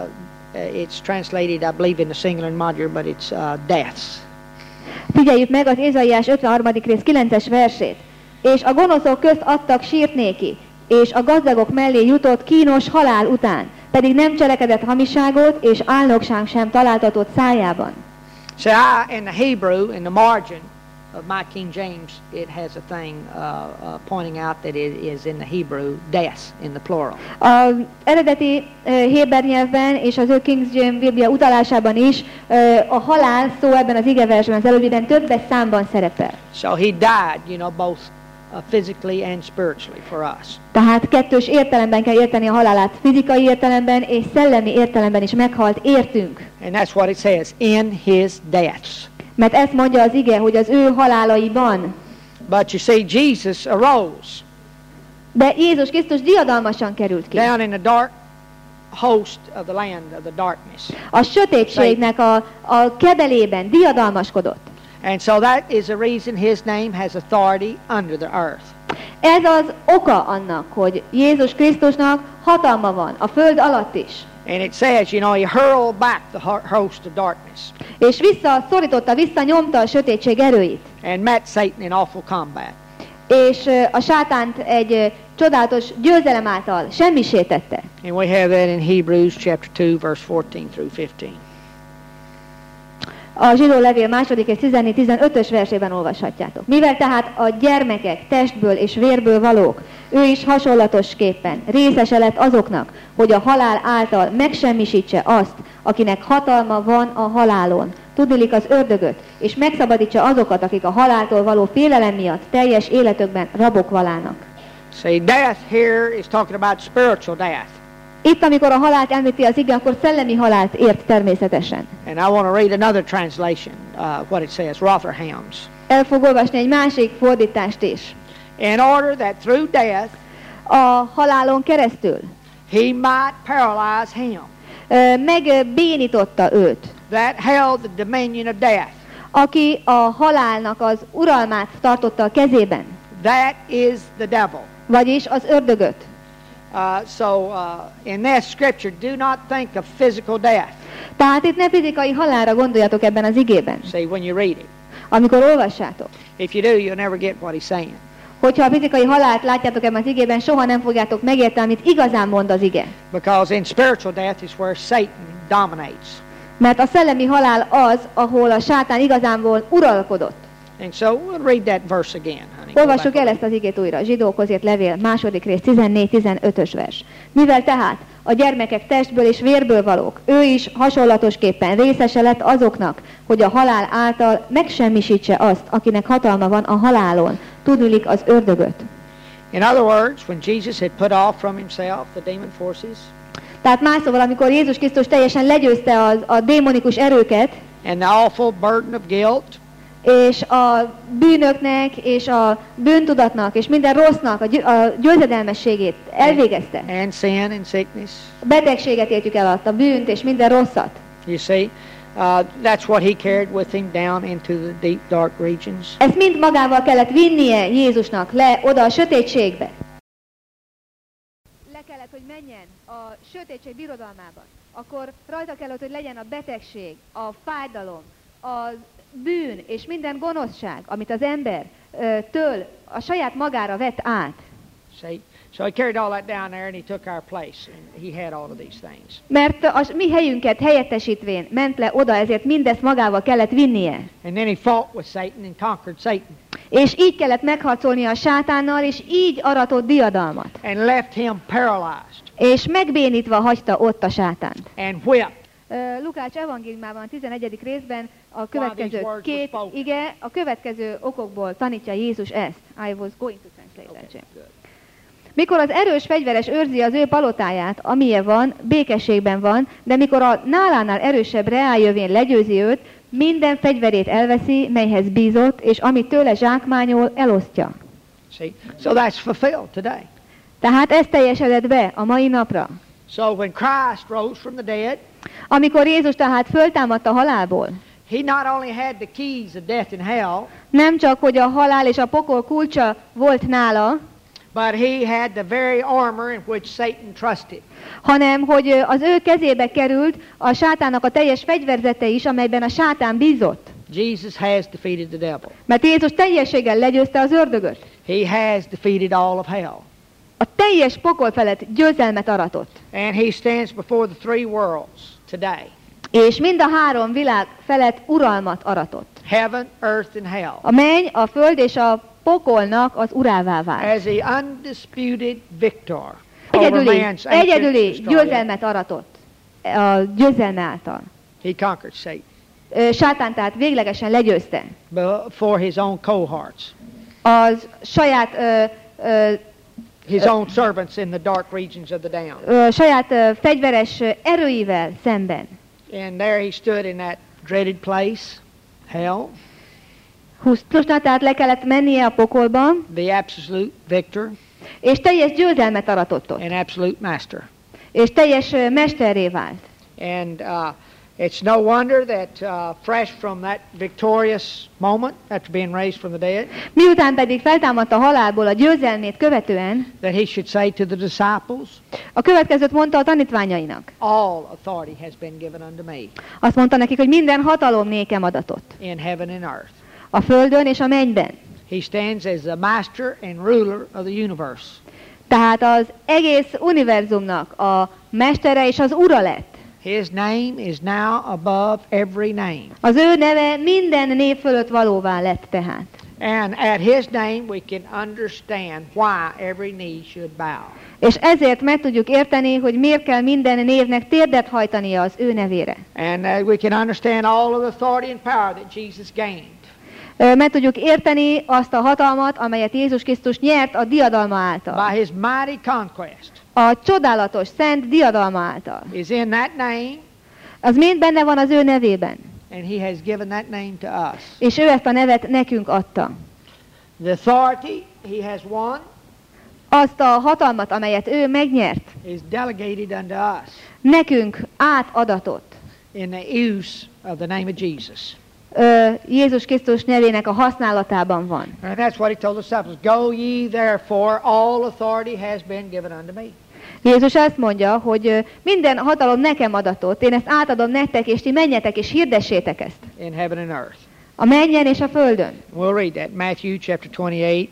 uh, it's translated, I believe, in the singular and modular, but it's uh, deaths. Figyeljük meg az Ézsaiás ötvenharmadik rész kilences versét. És a gonoszok közt adtak sírt néki, és a gazdagok mellé jutott kínos halál után, pedig nem cselekedett hamiságot, és álnokság sem találtatott szájában. So I, in the Hebrew, in the margin of my King James, it has a thing uh, uh, pointing out that it is in the Hebrew deaths in the plural. Az eredeti uh, héber nyelvben és az ő King James Biblia utalásában is uh, a halál szó ebben az igeversben, az előbbiben többes számban szerepel. So he died, you know, both uh, physically and spiritually for us. Tehát kettős értelemben kell érteni a halálát, fizikai értelemben és szellemi értelemben is meghalt értünk. And that's what it says, in his deaths. Mert ezt mondja az ige, hogy az ő halálaiban. But you see, Jesus arose. De Jézus Krisztus diadalmasan került ki. Down in the dark host of the land of the darkness. A sötétségnek a, a kebelében diadalmaskodott. And so that is the reason his name has authority under the earth. Ez az oka annak, hogy Jézus Krisztusnak hatalma van a föld alatt is. And it says, you know, he hurled back the host of darkness. És visszaszorította, visszanyomta a sötétség erőit. And met Satan in awful combat. És a sátánt egy csodálatos győzelem által semmisé tette. And we have that in Hebrews chapter two, verse fourteen through fifteen. A zsidó levél második és tizennégy tizenötös versében olvashatjátok. Mivel tehát a gyermekek testből és vérből valók, ő is hasonlatosképpen részese lett azoknak, hogy a halál által megsemmisítse azt, akinek hatalma van a halálon, tudniillik az ördögöt, és megszabadítsa azokat, akik a haláltól való félelem miatt teljes életükben rabok valának. See, death here is talking about spiritual death. Itt, amikor a halált említi az ige, akkor szellemi halált ért természetesen. And I want to read another translation, uh, what it says, Rotherham's. El fog olvasni egy másik fordítást is. In order that through death A halálon keresztül he might paralyze him. ö, megbénította őt, that held the dominion of death. aki a halálnak az uralmát tartotta a kezében, That is the devil. vagyis az ördögöt. Uh, so uh, in this scripture, do not think of physical death. Tehát itt ne fizikai halálra gondoljatok ebben az igében, See, when you read it. amikor olvassátok. If you do, you'll never get what he's saying. Hogyha a fizikai halált látjátok ebben az igében, soha nem fogjátok megérteni, amit igazán mond az ige. Because in spiritual death is where Satan dominates. Mert a szellemi halál az, ahol a sátán igazából uralkodott. And so we'll read that verse again, honey. Go Olvassuk back el a ezt az igét újra. Zsidókhoz írt levél, második rész, tizennégy tizenötös vers. Mivel tehát a gyermekek testből és vérből valók, ő is hasonlatosképpen részese lett azoknak, hogy a halál által megsemmisítse azt, akinek hatalma van a halálon, tudniillik az ördögöt. In other words, when Jesus had put off from himself the demon forces Tehát más szóval, amikor Jézus Krisztus teljesen legyőzte az, a démonikus erőket, and the awful burden of guilt, és a bűnöknek, és a bűntudatnak, és minden rossznak a, gy- a győzedelmességét elvégezte. and sin and sickness, A betegséget értjük el alatt, a bűnt és minden rosszat. you see, uh, that's what he carried with him down into the deep, dark regions. Ezt mind magával kellett vinnie Jézusnak le oda a sötétségbe. Le kellett, hogy menjen a sötétség birodalmába. Akkor rajta kellett, hogy legyen a betegség, a fájdalom, a bűn és minden gonoszság, amit az ember ö, től a saját magára vett át. See, so he carried all that down there, and he took our place, and he had all of these things. Mert a mi helyünket helyettesítvén ment le oda, ezért mindezt magával kellett vinnie. And then he fought with Satan and conquered Satan, És így kellett megharcolnia a sátánnal, és így aratott diadalmat. and left him paralyzed És megbénítva hagyta ott a sátánt. and whipped. Ö, Lukács evangéliumában a tizenegyedik részben a these következő words két were spoken. ige, a következő okokból tanítja Jézus ezt. I was going to translate that, Jim. Good. Mikor az erős fegyveres őrzi az ő palotáját, amilyen van, békességben van, de mikor a nálánál erősebb reáljövén legyőzi őt, minden fegyverét elveszi, melyhez bízott, és amit tőle zsákmányol, elosztja. See, so that's fulfilled today. Tehát ez teljesedett be a mai napra. So when Christ rose from the dead, Amikor Jézus tehát föltámadt a halálból, he not only had the keys of death and hell, nem csak, hogy a halál és a pokol kulcsa volt nála, but he had the very armor in which Satan trusted. hanem hogy az ő kezébe került a sátának a teljes fegyverzete is, amelyben a sátán bízott. Jesus has defeated the devil. Mert Jézus teljességgel legyőzte az ördögöt. He has defeated all of hell. A teljes pokol felett győzelmet aratott. And he stands before the three worlds today. És mind a három világ felett uralmat aratott. Heaven, earth, and hell. A menny, a föld és a pokolnak az urává vált. As the undisputed victor over Egyedüli, man's ancient egyedüli destroyer. győzelmet aratott a győzelme által. He conquered Satan Ö, Sátán tehát véglegesen legyőzte. before his own cohorts, Az saját, ö, ö, his own servants in the dark regions of the down. ö, saját ö, fegyveres erőivel szemben. And there he stood in that dreaded place, hell, Húsztusna, tehát le kellett mennie a pokolba, the absolute victor és teljes győzelmet aratott ott. and absolute master. És teljes ö, mesterré vált. And uh, it's no wonder that uh, fresh from that victorious moment after being raised from the dead, Miután pedig feltámadt a halálból a győzelmét követően, that he should say to the disciples, a következőt mondta a tanítványainak. all authority has been given unto me Azt mondta nekik, hogy minden hatalom nékem adatott. in heaven and earth. A földön és a mennyben. He stands as the master and ruler of the universe. Tehát az egész univerzumnak a mestere és az ura lett. His name is now above every name. Az ő neve minden név fölött valóvá lett tehát. And at his name we can understand why every knee should bow. És ezért meg tudjuk érteni, hogy miért kell minden névnek térdet hajtania az ő nevére. And uh, we can understand all of the authority and power that Jesus gained. Ö, Meg tudjuk érteni azt a hatalmat, amelyet Jézus Krisztus nyert a diadalma által. By his mighty conquest A csodálatos, szent diadalma által. is in that name, Az mind benne van az ő nevében. and he has given that name to us. És ő ezt a nevet nekünk adta. The authority he has won, azt a hatalmat, amelyet ő megnyert, is delegated unto us nekünk átadatott. in the use of the name of Jesus. Ö, Jézus Krisztus nevének a használatában van. And that's what he told the disciples. Go ye therefore, all authority has been given unto me. Jézus azt mondja, hogy ö, minden hatalom nekem adatott, én ezt átadom nektek, és ti menjetek és hirdessétek ezt. In heaven and earth. A mennyen és a földön. We'll read that. Matthew chapter twenty-eight,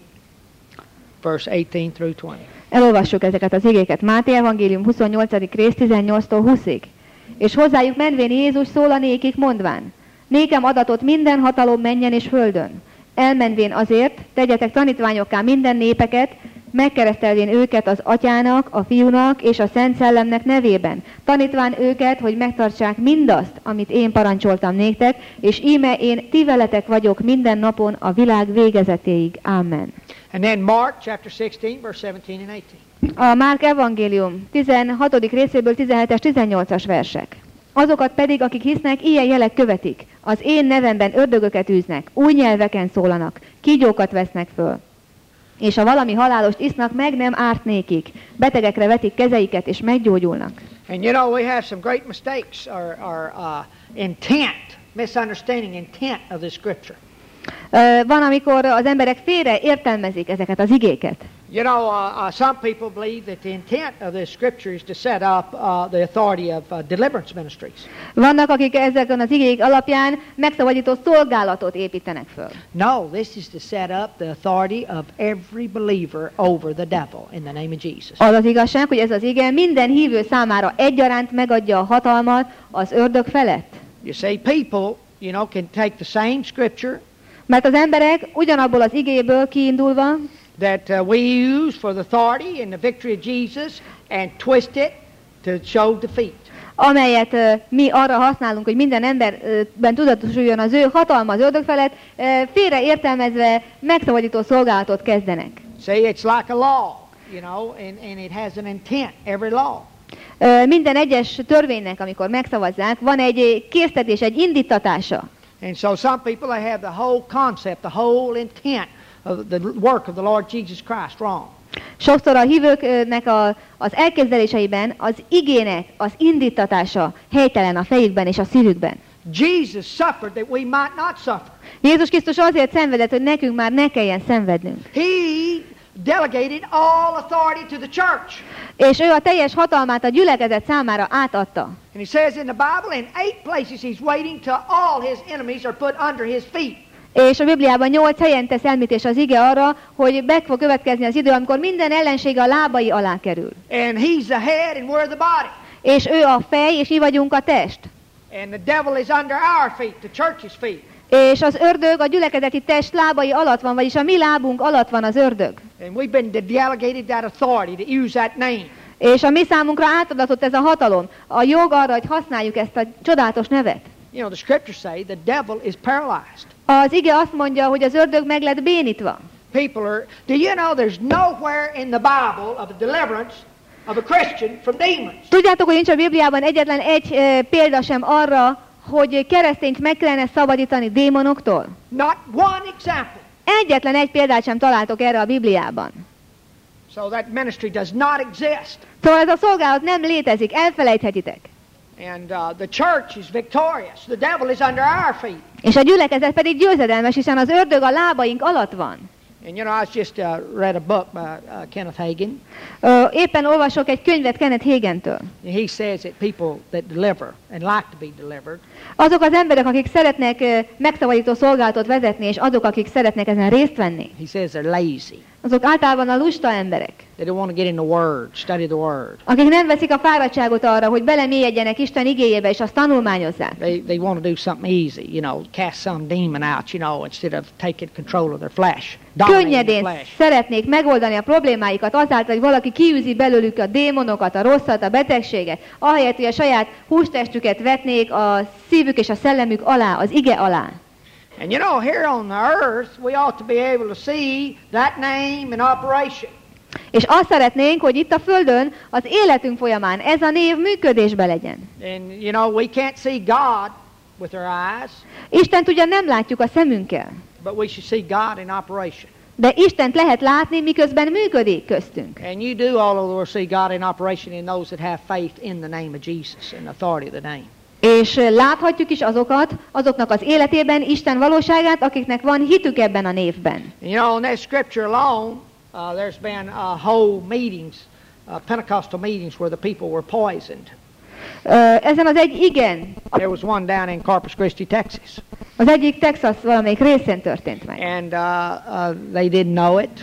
verse eighteen through twenty. Elolvassuk ezeket az igéket. Máté evangélium huszonnyolcadik rész tizennyolctól húszig. És hozzájuk menvén Jézus szól a nékik mondván: Nékem adatott minden hatalom mennyen és földön. Elmenvén azért, tegyetek tanítványokká minden népeket, megkeresztelvén őket az Atyának, a Fiúnak és a Szent Szellemnek nevében, tanítván őket, hogy megtartsák mindazt, amit én parancsoltam néktek, és íme én ti veletek vagyok minden napon a világ végezetéig. Amen. And then Mark chapter sixteen, verse seventeen and eighteen. A Márk evangélium tizenhatodik részéből tizenhetes tizennyolcas versek. Azokat pedig, akik hisznek, ilyen jelek követik. Az én nevemben ördögöket űznek, új nyelveken szólanak, kígyókat vesznek föl. És ha valami halálost isznak, meg nem árt nékik. Betegekre vetik kezeiket, és meggyógyulnak. And you know, we have some great mistakes or, or uh, intent, misunderstanding intent of this scripture. Ö, Van, amikor az emberek félre értelmezik ezeket az igéket. You know, uh, uh, some people believe that the intent of this scripture is to set up uh, the authority of uh, deliverance ministries. Vannak, akik ezeken az igék alapján megszabadító szolgálatot építenek föl. No, this is to set up the authority of every believer over the devil in the name of Jesus. Az az igazság, hogy ez az ige minden hívő számára egyaránt megadja a hatalmat az ördög felett. You see, people, you know, can take the same scripture Mert az emberek ugyanabból az igéből kiindulva, that uh, we use for the authority and the victory of Jesus and twist it to show defeat. amelyet uh, mi arra használunk, hogy minden emberben tudatosuljon az ő hatalma az ördög felett, uh, félre értelmezve megszabadító szolgálatot kezdenek. See, it's like a law, you know, and, and it has an intent, every law. Uh, minden egyes törvénynek, amikor megszavazzák, van egy késztetés, egy indítatása. And so some people, they have the whole concept, the whole intent of the work of the Lord Jesus Christ wrong. Sokszor a hívőknek a, az elképzeléseiben az igének az indítatása helytelen a fejükben és a szívükben. Jesus suffered that we might not suffer. Jézus Krisztus azért szenvedett, hogy nekünk már ne kelljen szenvednünk. He delegated all authority to the church. És ő a teljes hatalmát a gyülekezet számára átadta. And he says in the Bible, in eight places he's waiting till all his enemies are put under his feet. És a Bibliában nyolc helyen tesz említés az ige arra, hogy be fog következni az idő, amikor minden ellensége a lábai alá kerül. And he's the head and we're the body. És ő a fej, és mi vagyunk a test. And the devil is under our feet, the church's feet. És az ördög a gyülekezeti test lábai alatt van, vagyis a mi lábunk alatt van az ördög. And we've been delegated that authority to use that name. És a mi számunkra átadatott ez a hatalom, a jog arra, hogy használjuk ezt a csodálatos nevet. You know, the scriptures say the devil is paralyzed. Az ige azt mondja, hogy az ördög meg lett bénítva. People are, do you know there's nowhere in the Bible of a deliverance of a Christian from demons? Tudjátok, hogy nincs a Bibliában egyetlen egy e, példa sem arra, hogy keresztényt meg kellene szabadítani démonoktól? Not one example. Egyetlen egy példát sem találtok erre a Bibliában. So that ministry does not exist. Szóval ez a szolgálat nem létezik, elfelejthetitek. And uh, the church is victorious. The devil is under our feet. És a gyülekezet pedig győzedelmes, hiszen az ördög a lábaink alatt van. And you know, I just uh, read a book by uh, Kenneth Hagin. Ö, éppen olvasok egy könyvet Kenneth Hagintől. And he says that people that deliver and like to be delivered, Azok az emberek, akik szeretnek ö, megszabadító szolgálatot vezetni, és azok, akik szeretnek ezen részt venni, he says they're lazy. azok általában a lusta emberek, They don't want to get in the Word, study the Word. akik nem veszik a fáradtságot arra, hogy belemélyedjenek Isten igéjébe, és azt tanulmányozzák. They, they want to do something easy, you know, cast some demon out, you know, instead of taking control of their flesh. Dominating their Könnyedén flesh. szeretnék megoldani a problémáikat azáltal, hogy valaki kiűzi belőlük a démonokat, a rosszat, a betegséget, ahelyett, hogy a saját hústestüket vetnék a szívük és a szellemük alá, az ige alá. And you know, here on the earth, we ought to be able to see that name in operation. És azt szeretnénk, hogy itt a Földön az életünk folyamán ez a név működésbe legyen. And you know, we can't see God with our eyes, Istent ugyan nem látjuk a szemünkkel, but we should see God in operation. De Istent lehet látni, miközben működik köztünk. And you do all over see God in operation in those that have faith in the name of Jesus and authority of the name. És láthatjuk is azokat, azoknak az életében Isten valóságát, akiknek van hitük ebben a névben. And you know, in that scripture alone, uh, there's been uh, whole meetings, uh, Pentecostal meetings where the people were poisoned. Uh, ezen az egy igen. There was one down in Corpus Christi, Texas. Az egyik Texas valamelyik részén történt meg. And uh, uh, they didn't know it.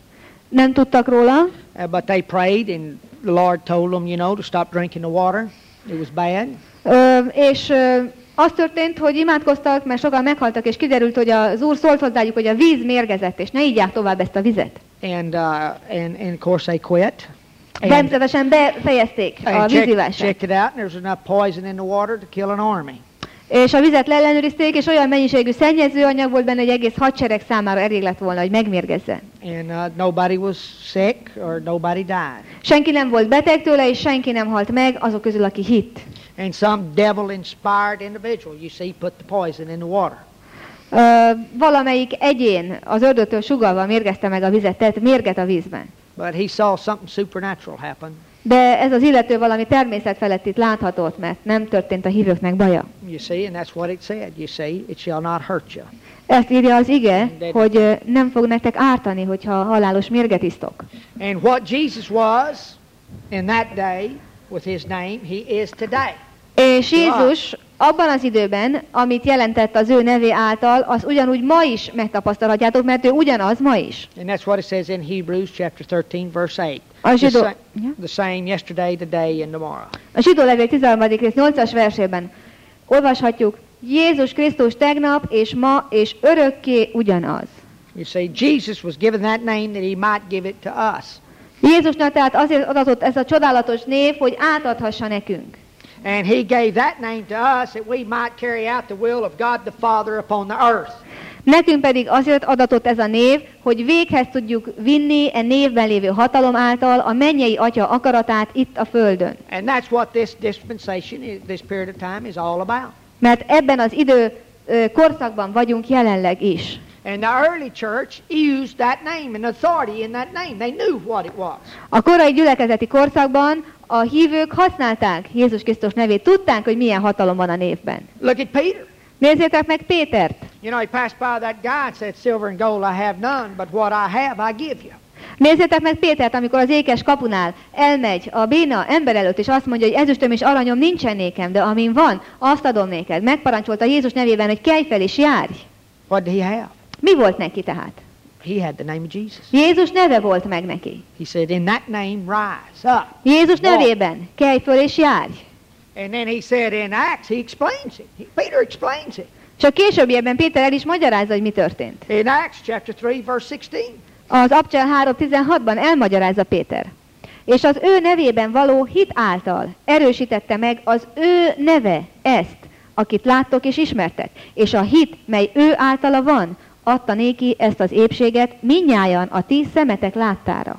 Nem tudtak róla. Uh, but they prayed and the Lord told them, you know, to stop drinking the water. It was bad. Uh, és uh, az történt, hogy imádkoztak, mert sokan meghaltak, és kiderült, hogy az Úr szólt hozzájuk, hogy a víz mérgezett, és ne ígyják tovább ezt a vizet. And, uh, and, and of course they quit. Természetesen befejezték a vízivását. Checked it out, and there was enough poison in the water to kill an army. És a vizet leellenőrizték, és olyan mennyiségű szennyezőanyag volt benne, hogy egész hadsereg számára elég lett volna, hogy megmérgezze. And uh, nobody was sick or nobody died. Senki nem volt beteg tőle, és senki nem halt meg azok közül, aki hitt. And some devil-inspired individual, you see, put the poison in the water. Uh, valamelyik egyén az ördögtől sugallva mérgezte meg a vizet, tehát mérget a vízben. But he saw something supernatural happen. De ez az illető valami természetfelettit láthatott, mert nem történt a hívőknek baja. You see, and that's what it said. You see, it shall not hurt you. Ezt írja az ige, hogy nem fog nektek ártani, hogyha halálos mérget isztok. And what Jesus was in that day with his name, he is today. És Jézus abban az időben, amit jelentett az ő nevé által, az ugyanúgy ma is megtapasztalhatjátok, mert ő ugyanaz ma is. And that's what it says in Hebrews chapter thirteen verse eight. A zsidó, the, sa- the same yesterday, today and tomorrow. A zsidó levél tizenharmadik rész nyolcas versében olvashatjuk, Jézus Krisztus tegnap és ma és örökké ugyanaz. You see, Jesus was given that name that he might give it to us. Jézusnak tehát azért adatott ez a csodálatos név, hogy átadhassa nekünk. And he gave that name to us that we might carry out the will of God the Father upon the earth. Nekünk pedig azért adatott ez a név, hogy véghez tudjuk vinni e névben lévő hatalom által a mennyei Atya akaratát itt a földön. And that's what this dispensation, this period of time is all about. Mert ebben az idő ö, korszakban vagyunk jelenleg is. And the early church used that name and authority in that name. They knew what it was. A korai gyülekezeti korszakban a hívők használták Jézus Krisztus nevét, tudták, hogy milyen hatalom van a névben. Look at Peter. Nézzétek meg Pétert. You know, he passed by that guy and said, silver and gold I have none, but what I have I give you. Nézzétek meg Pétert, amikor az ékes kapunál elmegy a béna ember előtt, és azt mondja, hogy ezüstöm és aranyom nincsen nékem, de amin van, azt adom néked. Megparancsolta Jézus nevében, hogy kelj fel és járj. What did he have? Mi volt neki tehát? He had the name of Jesus. Jézus neve volt meg neki. He said, in that name rise up. Jézus walk. nevében kelj föl és járj. And then he said in Acts, he explains it. He, Peter explains it. Csak későbbiekben Péter el is magyarázza, hogy mi történt. In Acts chapter three, verse sixteen. Az Abcsel három tizenhatban elmagyarázza Péter. És az ő nevében való hit által erősítette meg az ő neve ezt, akit láttok és ismertek. És a hit, mely ő általa van, adta néki ezt az épséget mindnyájan a ti szemetek láttára.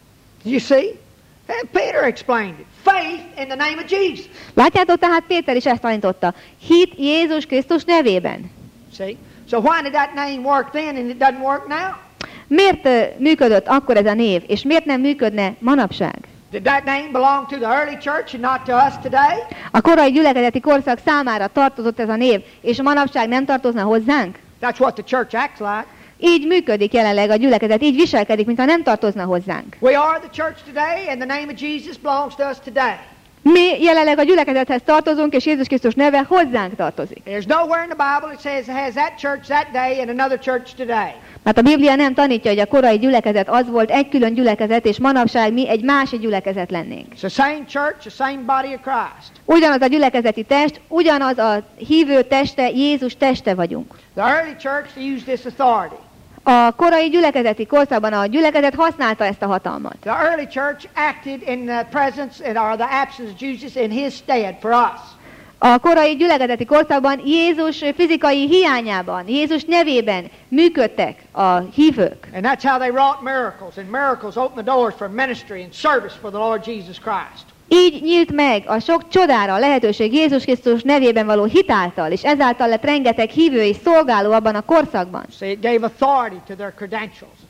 You see? And Peter explained it. Faith in the name of Jesus. Látjátok, tehát Péter is ezt tanította. Hit Jézus Krisztus nevében. See? So why did that name work then and it doesn't work now? Miért uh, működött akkor ez a név, és miért nem működne manapság? Did that name belong to the early church and not to us today? A korai gyülekezeti korszak számára tartozott ez a név, és manapság nem tartozna hozzánk? That's what the church acts like. Így működik jelenleg a gyülekezet, így viselkedik, mintha nem tartozna hozzánk. We are the church today and the name of Jesus belongs to us today. Mi jelenleg a gyülekezethez tartozunk, és Jézus Krisztus neve hozzánk tartozik. There's nowhere in the Bible it says it has that church that day and another church today. Mert a Biblia nem tanítja, hogy a korai gyülekezet az volt egy külön gyülekezet, és manapság mi egy másik gyülekezet lennénk. It's the same church, the same body of Christ. Ugyanaz a gyülekezeti test, ugyanaz a hívő teste, Jézus teste vagyunk. The early church used this authority. A korai gyülekezeti korszakban a gyülekezet használta ezt a hatalmat. The early church acted in the presence or the absence of Jesus in his stead for us. A korai gyülekezeti korszakban Jézus fizikai hiányában, Jézus nevében működtek a hívők. And that's how they wrought miracles, and miracles opened the doors for ministry and service for the Lord Jesus Christ. Így nyílt meg a sok csodára a lehetőség Jézus Krisztus nevében való hitáltal, és ezáltal lett rengeteg hívő és szolgáló abban a korszakban. See, it gave authority to their credentials.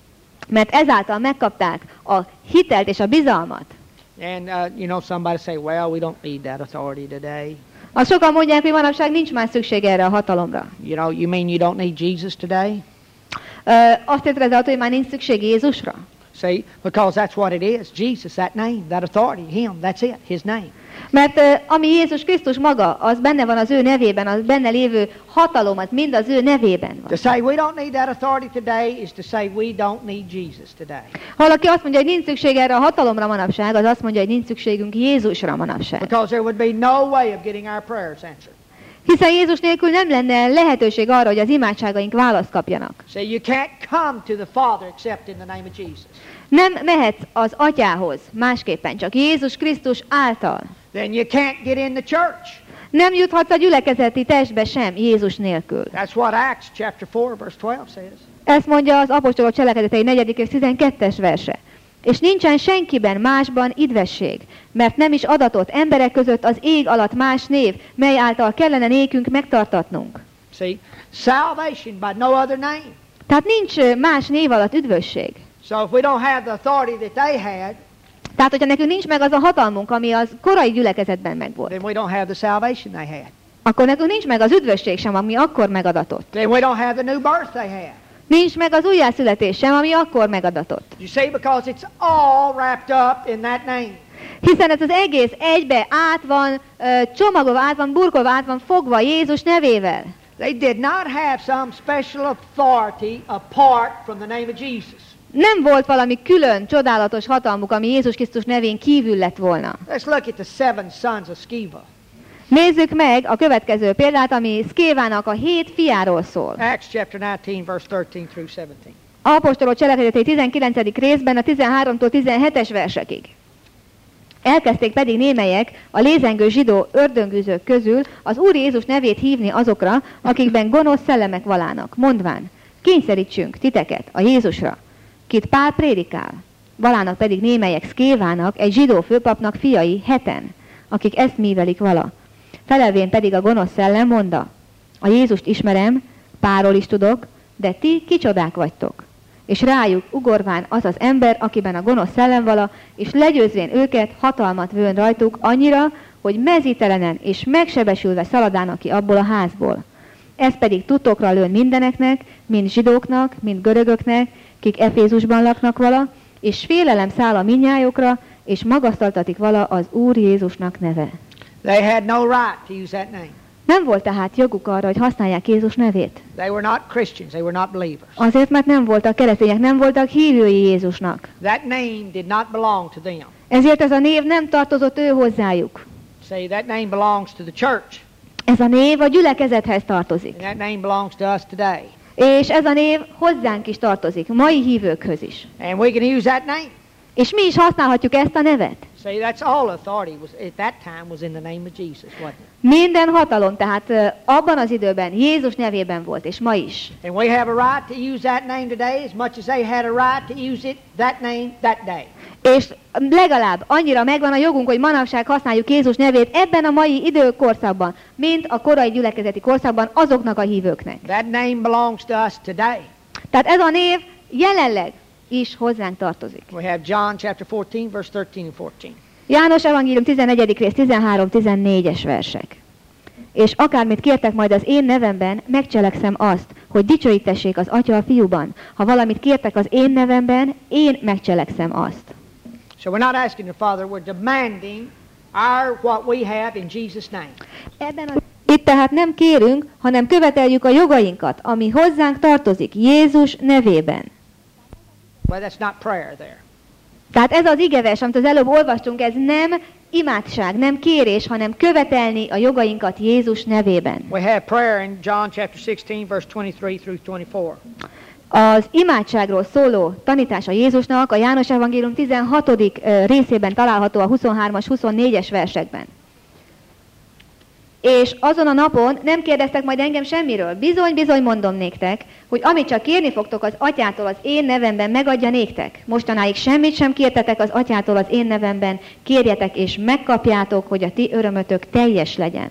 Mert ezáltal megkapták a hitelt és a bizalmat. And, uh, you know, somebody say, well, we don't need that authority today. Azt sokan mondják, hogy manapság nincs már szükség erre a hatalomra. You know, you mean you don't need Jesus today? Ö, azt érted ez alatt, hogy már nincs szükség Jézusra? See, because that's what it is. Jesus, that name, that authority, him, that's it, his name. Mert ö, ami Jézus Krisztus maga, az benne van az ő nevében, az benne lévő hatalom, az mind az ő nevében To van. say we don't need that authority today is to say we don't need Jesus today. Ha valaki azt mondja, hogy nincs szükség erre a hatalomra manapság, az azt mondja, hogy nincs szükségünk Jézusra manapság. Because there would be no way of getting our prayers answered. Hiszen Jézus nélkül nem lenne lehetőség arra, hogy az imádságaink választ kapjanak. See, you can't come to the Father except in the name of Jesus. Nem mehetsz az atyához másképpen, csak Jézus Krisztus által. Then you can't get in the church. Nem juthatsz a gyülekezeti testbe sem Jézus nélkül. That's what Acts chapter four verse twelve says. Ezt mondja az apostolok cselekedetei negyedik és tizenkettes verse. És nincsen senkiben másban idvesség, mert nem is adatott emberek között az ég alatt más név, mely által kellene nékünk megtartatnunk. See, salvation by no other name. Tehát nincs más név alatt üdvösség. So if we don't have the authority that they had, Tehát, hogyha nekünk nincs meg az a hatalmunk, ami az korai gyülekezetben megvolt, then we don't have the salvation they had. akkor nekünk nincs meg az üdvösség sem, ami akkor megadatott. Then we don't have the new birth they had. Nincs meg az újjászületés sem, ami akkor megadatott. You see, because it's all wrapped up in that name. Hiszen ez az egész egybe át van, ö, csomagolva, át van burkolva, át van fogva Jézus nevével. They did not have some special authority apart from the name of Jesus. Nem volt valami külön, csodálatos hatalmuk, ami Jézus Krisztus nevén kívül lett volna. Let's look at the seven sons of Sceva. Nézzük meg a következő példát, ami Szkévának a hét fiáról szól. Acts chapter nineteen, verse thirteen through seventeen. Apostolok cselekedetei tizenkilencedik részben a tizenháromtól tizenhetes versekig. Elkezdték pedig némelyek a lézengő zsidó ördöngűzők közül az Úr Jézus nevét hívni azokra, akikben gonosz szellemek valának, mondván, kényszerítsünk titeket a Jézusra, kit Pál prédikál. Valának pedig némelyek Szkévának, egy zsidó főpapnak fiai heten, akik ezt mívelik vala. Felelvén pedig a gonosz szellem mondta, a Jézust ismerem, Pálról is tudok, de ti kicsodák vagytok. És rájuk ugorván az az ember, akiben a gonosz szellem vala, és legyőzvén őket hatalmat vőn rajtuk annyira, hogy mezítelenen és megsebesülve szaladának ki abból a házból. Ez pedig tudtokra lőn mindeneknek, mind zsidóknak, mind görögöknek, kik Efézusban laknak vala, és félelem száll a minnyájukra, és magasztaltatik vala az Úr Jézusnak neve. They had no right to use that name. Nem volt tehát joguk arra, hogy használják Jézus nevét. They were not Christians. They were not believers. Azért, mert nem voltak keresztények, nem voltak hívői Jézusnak. That name did not belong to them. Ezért ez a név nem tartozott ő hozzájuk. See, that name belongs to the church. Ez a név a gyülekezethez tartozik. And that name belongs to us today. És ez a név hozzánk is tartozik, mai hívőkhöz is. And we can use that name. És mi is használhatjuk ezt a nevet. See, that's all authority was at that time was in the name of Jesus, wasn't it? Minden hatalom, tehát ö, abban az időben Jézus nevében volt, és ma is. And we have a right to use that name today as much as they had a right to use it, that name, that day. És legalább annyira megvan a jogunk, hogy manapság használjuk Jézus nevét ebben a mai időkorszakban, mint a korai gyülekezeti korszakban azoknak a hívőknek. That name belongs to us today. Tehát ez a név jelenleg is hozzánk tartozik. We have John chapter fourteen, verse thirteen and fourteen. János evangélium tizenegyedik rész tizenhárom-tizennégyes versek. És akármit kértek majd az én nevemben, megcselekszem azt, hogy dicsőítessék az Atya a Fiúban. Ha valamit kértek az én nevemben, én megcselekszem azt. So we're not asking the Father, we're demanding our what we have in Jesus' name. Ebben a... Itt tehát nem kérünk, hanem követeljük a jogainkat, ami hozzánk tartozik Jézus nevében. Well, that's not prayer there. Tehát ez az igevers, amit az előbb olvastunk, ez nem imádság, nem kérés, hanem követelni a jogainkat Jézus nevében. We have prayer in John chapter sixteen, verse twenty-three through twenty-four. Az imádságról szóló tanítása Jézusnak a János evangélium tizenhatodik részében található a huszonhármas, huszonnégyes versekben. És azon a napon nem kérdeztek majd engem semmiről. Bizony, bizony mondom néktek, hogy amit csak kérni fogtok az Atyától az én nevemben, megadja néktek. Mostanáig semmit sem kértetek az Atyától az én nevemben, kérjetek és megkapjátok, hogy a ti örömötök teljes legyen.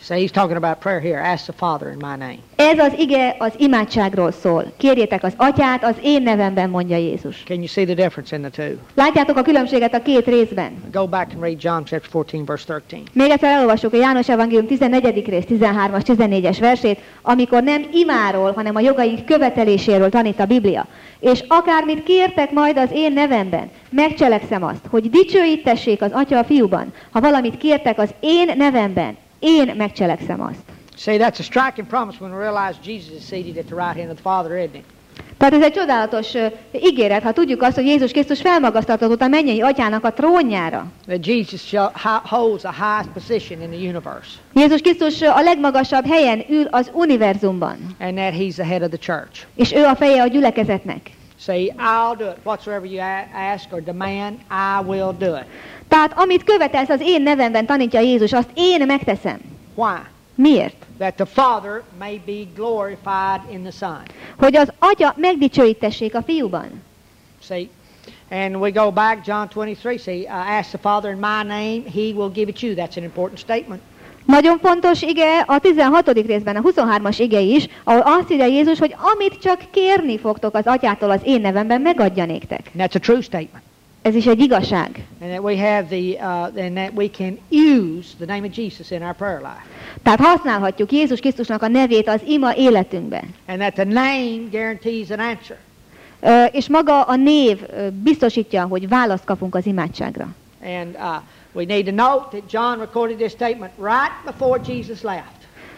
So he's talking about prayer here. Ask the Father in my name. Ez az ige az imádságról szól. Kérjétek az atyát az én nevemben, mondja Jézus. Can you see the difference in the two? Látjátok a különbséget a két részben? Go back and read John chapter fourteen, verse thirteen. Még egyszer elolvassuk a János evangélium tizennegyedik rész tizenhármas tizennégyes versét, amikor nem imáról, hanem a jogaink követeléséről tanít a Biblia. És akármit kértek majd az én nevemben, megcselekszem azt, hogy dicsőítessék az Atya a Fiúban. Ha valamit kértek az én nevemben, én megcselekszem azt. See, that's a striking promise when we realize Jesus is seated at the right hand of the Father, isn't it? Tehát ez egy csodálatos uh, ígéret, ha tudjuk azt, hogy Jézus Krisztus felmagasztatott a mennyei atyának a trónjára. That Jesus shall, ha, holds the highest position in the universe. Jézus Krisztus a legmagasabb helyen ül az univerzumban. And that he's the head of the church. És ő a feje a gyülekezetnek. See, I'll do it. Whatsoever you ask or demand, I will do it. Tehát amit követelsz az én nevemben, tanítja Jézus, azt én megteszem. Why? Miért? That the Father may be glorified in the Son. Hogy az Atya megdicsőítessék a Fiúban. See, and we go back, John twenty-three, see, uh, ask the Father in my name, he will give it you. That's an important statement. Nagyon fontos ige a tizenhatodik részben, a huszonhármas ige is, ahol azt írja Jézus, hogy amit csak kérni fogtok az Atyától az én nevemben, megadja néktek. And that's a true statement. Ez is egy igazság. And that we have the, uh, and that we can use the name of Jesus in our prayer life. Tehát használhatjuk Jézus Krisztusnak a nevét az ima életünkben. And that the name guarantees an answer. Ö, és maga a név ö, biztosítja, hogy választ kapunk az imádságra. And uh, we need to note that John recorded this statement right before Jesus left.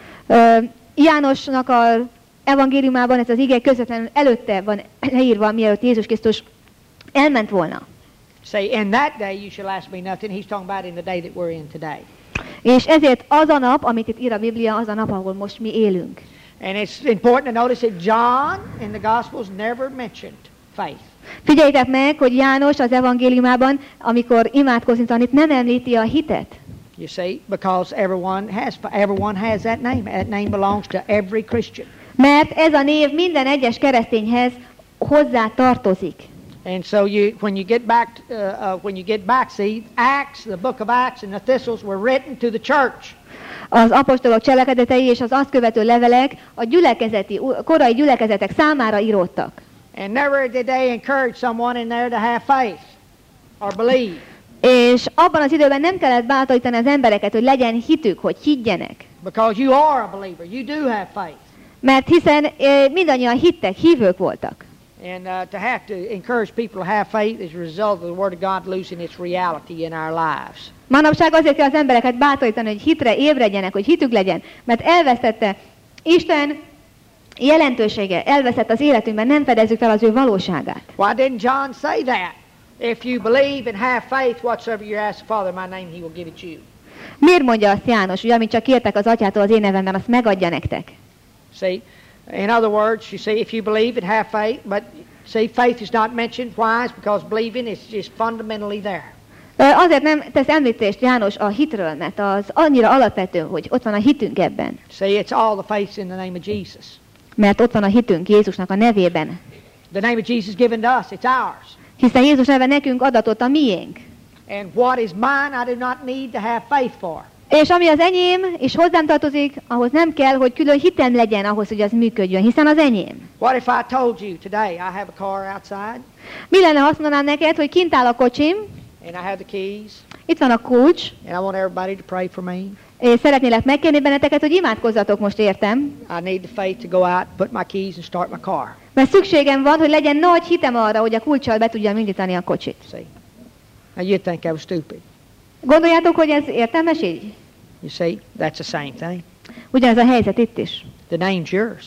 Ö, Jánosnak az evangéliumában ez az ige közvetlenül előtte van leírva, mielőtt Jézus Krisztus elment volna. Say, in that day you shall ask me nothing. He's talking about in the day that we're in today. És ezért az a nap, amit itt ír a Biblia, az a nap, ahol most mi élünk. And it's important to notice that John in the Gospels never mentioned faith. Figyeljétek meg, hogy János az evangéliumában, amikor imádkozni tanít, nem említi a hitet. You see, because everyone has everyone has that name. That name belongs to every Christian. Mert ez a név minden egyes keresztényhez hozzá tartozik. And so you, when you get back, uh, uh, when you get back, see, Acts, the book of Acts and the epistles were written to the church. Az apostolok cselekedetei és az azt követő levelek a gyülekezeti, korai gyülekezetek számára íródtak. And never did they encourage someone in there to have faith or believe. És abban az időben nem kellett bátorítani az embereket, hogy legyen hitük, hogy higgyenek. Because you are a believer, you do have faith. Mert hiszen e, mindannyian hittek, hívők voltak. And uh, to have to encourage people to have faith is a result of the Word of God losing its reality in our lives. Manapság azért kell az embereket bátorítani, hogy hitre ébredjenek, hogy hitük legyen, mert elvesztette Isten jelentősége, elveszett az életünkben, nem fedezzük fel az ő valóságát. Why didn't John say that? If you believe and have faith, whatsoever you ask the Father in my name, He will give it you. Miért mondja azt János, hogy amit csak kértek az Atyától az én nevemben, azt megadja nektek? See, in other words, you see, if you believe and have faith, but see, faith is not mentioned. Why? It's because believing is just fundamentally there. Azért nem tesz említést János a hitről, mert az annyira alapvető, hogy ott van a hitünk ebben. See, it's all the faith in the name of Jesus. Mert ott van a hitünk Jézusnak a nevében. The name of Jesus given to us, it's ours. Hiszen Jézus neve nekünk adatott a miénk. And what is mine, I do not need to have faith for. És ami az enyém, és hozzám tartozik, ahhoz nem kell, hogy külön hitem legyen ahhoz, hogy az működjön, hiszen az enyém. What if I told you today I have a car outside? Mi lenne, ha azt mondanám neked, hogy kint áll a kocsim, And I have the keys, itt van a kulcs, and I want everybody to pray for me. és szeretnélek megkérni benneteket, hogy imádkozzatok most értem. I need the faith to go out, put my keys, and start my car. Mert szükségem van, hogy legyen nagy hitem arra, hogy a kulccsal be tudjam indítani a kocsit. See? Now you'd think I was stupid. Gondoljátok, hogy ez értelmes így? You see, that's the same thing. Ugyanez a helyzet itt is. The name's yours.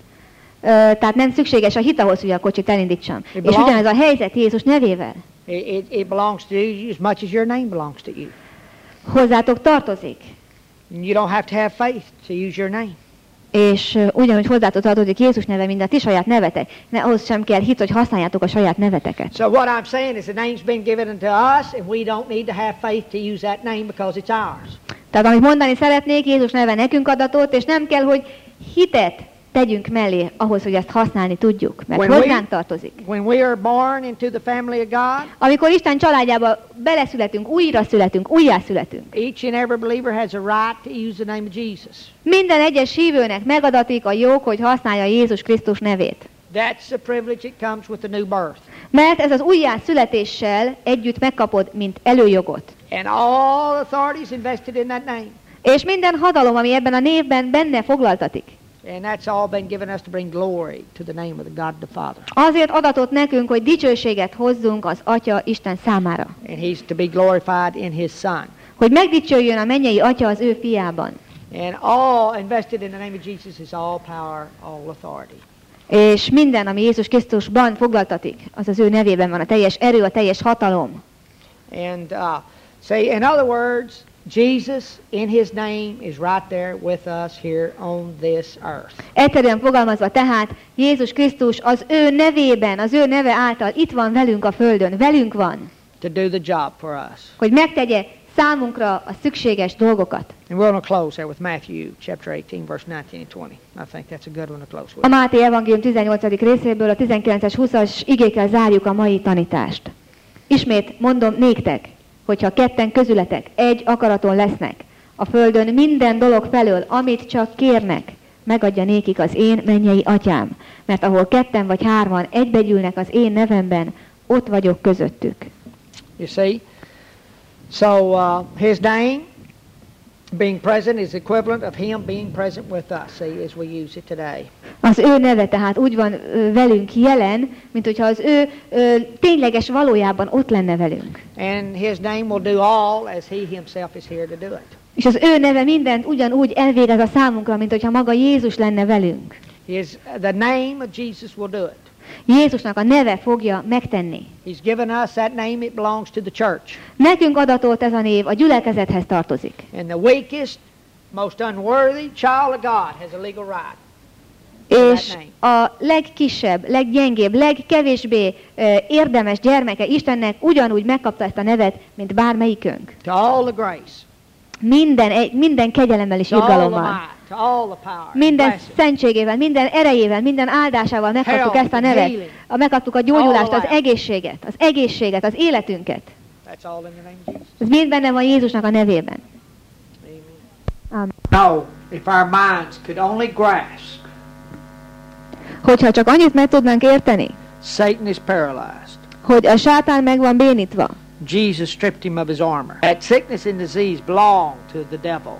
Ö, tehát nem szükséges a hit ahhoz, hogy a kocsit elindítsam. És belong- ugyanez a helyzet Jézus nevével. It, it, it belongs to you as much as your name belongs to you. Hozzátok tartozik. And you don't have to have faith to use your name. És uh, ugyanúgy hozzátok tartozik Jézus neve, mint a ti saját nevetek. Ne, ahhoz sem kell hit, hogy használjátok a saját neveteket. So what I'm saying is the name's been given unto us, and we don't need to have faith to use that name because it's ours. Tehát amit mondani szeretnék, Jézus neve nekünk adatott, és nem kell, hogy hitet tegyünk mellé ahhoz, hogy ezt használni tudjuk, mert When we- hozzánk tartozik. When we are born into the family of God, Amikor Isten családjába beleszületünk, újra születünk, újjászületünk, each and every believer has a right to use the name of Jesus. minden egyes hívőnek megadatik a jog, hogy használja Jézus Krisztus nevét. That's the privilege that comes with the new birth. Mert ez az újjászületéssel együtt megkapod, mint előjogot. And all authority is invested in that name. És minden hatalom, ami ebben a névben benne foglaltatik. And that's all been given us to bring glory to the name of the God the Father. Azért adatott nekünk, hogy dicsőséget hozzunk az Atya Isten számára. And he's to be glorified in his Son. Hogy megdicsőjön a mennyei Atya az ő fiában. And all invested in the name of Jesus is all power, all authority. És minden, ami Jézus Krisztusban foglaltatik, az az ő nevében van, a teljes erő, a teljes hatalom. And uh, say, in other words, Jesus in his name is right there with us here on this earth. Egyszerűen fogalmazva tehát, Jézus Krisztus az ő nevében, az ő neve által itt van velünk a földön, velünk van, To do the job for us. hogy megtegye számunkra a szükséges dolgokat. And we're going to close there with Matthew chapter eighteen, verse nineteen and twenty. I think that's a good one to close A with. Máté evangélium tizennyolcadik részéből a tizenkilences húszas igékkel zárjuk a mai tanítást. Ismét mondom néktek, hogyha ketten közületek egy akaraton lesznek, a földön minden dolog felől, amit csak kérnek, megadja nékik az én mennyei atyám, mert ahol ketten vagy hárman egybegyűlnek az én nevemben, ott vagyok közöttük. You see? So uh, his name being present is equivalent of him being present with us, see, as we use it today. Az ő neve tehát úgy van ö, velünk jelen, mint hogyha az ő ö, tényleges valójában ott lenne velünk. And his name will do all as he himself is here to do it. És az ő neve mindent ugyanúgy elvégez a számunkra, mint hogyha maga Jézus lenne velünk. His, the name of Jesus will do it. Jézusnak a neve fogja megtenni. He's given us that name, it belongs to the church. Nekünk adatott ez a név, a gyülekezethez tartozik. And the weakest, most unworthy child of God has a legal right. És a legkisebb, leggyengébb, legkevésbé ö, érdemes gyermeke Istennek ugyanúgy megkapta ezt a nevet, mint bármelyikünk. To all the grace, Minden, egy- minden kegyelemmel és to all the irgalommal. might, to all the power, and Minden blessing. szentségével, minden erejével, minden áldásával megkaptuk Health ezt a and nevet. healing. A- Megkaptuk a gyógyulást, All az the egészséget, az egészséget, az életünket. That's all in the name of Jesus. Ez mind benne van Jézusnak a nevében. Amen. Amen. No, if our minds could only grasp, Hogyha csak annyit meg tudnánk érteni, Satan is paralyzed. hogy a sátán meg van bénítva, Jesus stripped him of his armor. That sickness and disease belong to the devil.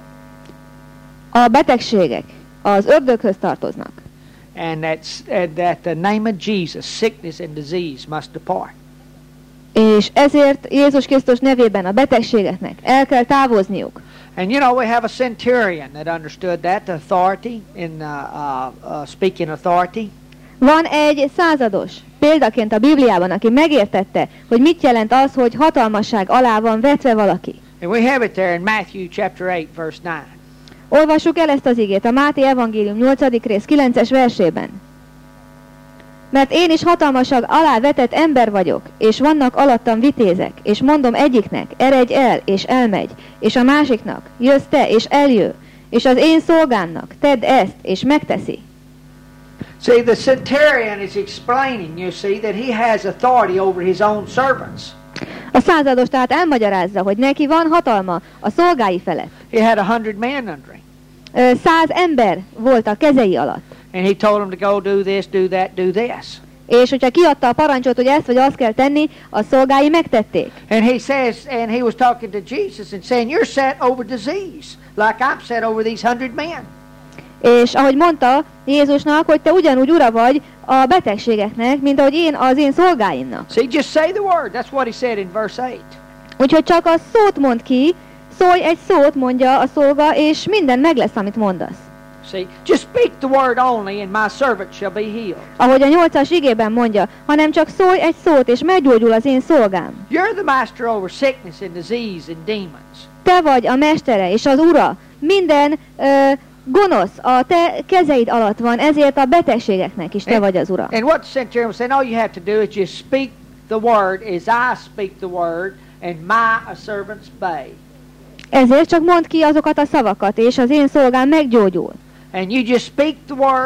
a betegségek az ördöghöz tartoznak. And that's, uh, that the name of Jesus, sickness and disease must depart. És ezért Jézus Krisztus nevében a betegségeknek el kell távozniuk. And you know, we have a centurion that understood that, authority, in uh, uh, uh, speaking authority. Van egy százados példaként a Bibliában, aki megértette, hogy mit jelent az, hogy hatalmasság alá van vetve valaki. And we have it there in Matthew chapter eight, verse nine. Olvassuk el ezt az igét a Máté evangélium nyolcadik rész kilences versében. Mert én is hatalmasság alá vetett ember vagyok, és vannak alattam vitézek, és mondom egyiknek, eredj el, és elmegy, és a másiknak, jössz te, és eljő, és az én szolgámnak, tedd ezt, és megteszi. See, the centurion is explaining, you see, that he has authority over his own servants. A százados tehát elmagyarázza, hogy neki van hatalma a szolgái felett. He had a hundred men under him. Ö, Száz ember volt a kezei alatt. And he told them to go do this, do that, do this. És hogyha kiadta a parancsot, hogy ezt vagy azt kell tenni, a szolgái megtették. And he says, and he was talking to Jesus and saying, you're set over disease, like I'm set over these hundred men. És ahogy mondta Jézusnak, hogy te ugyanúgy ura vagy a betegségeknek, mint ahogy én az én szolgáimnak. See, just say the word. That's what he said in verse eight. Úgyhogy csak a szót mond ki, szólj egy szót, mondja a szolga, és minden meg lesz, amit mondasz. See, just speak the word only, and my servant shall be healed. Ahogy a nyolcas igében mondja, hanem csak szólj egy szót, és meggyógyul az én szolgám. You're the master over sickness and disease and demons. Te vagy a mestere és az ura. Minden ö, gonosz a te kezeid alatt van, ezért a betegségeknek is te vagy az ura. And what the centurion was saying, all you have to do is just speak the word as I speak the word, and my servants obey. Ezért csak mondd ki azokat a szavakat, és az én szolgám meggyógyul. And you just speak the word,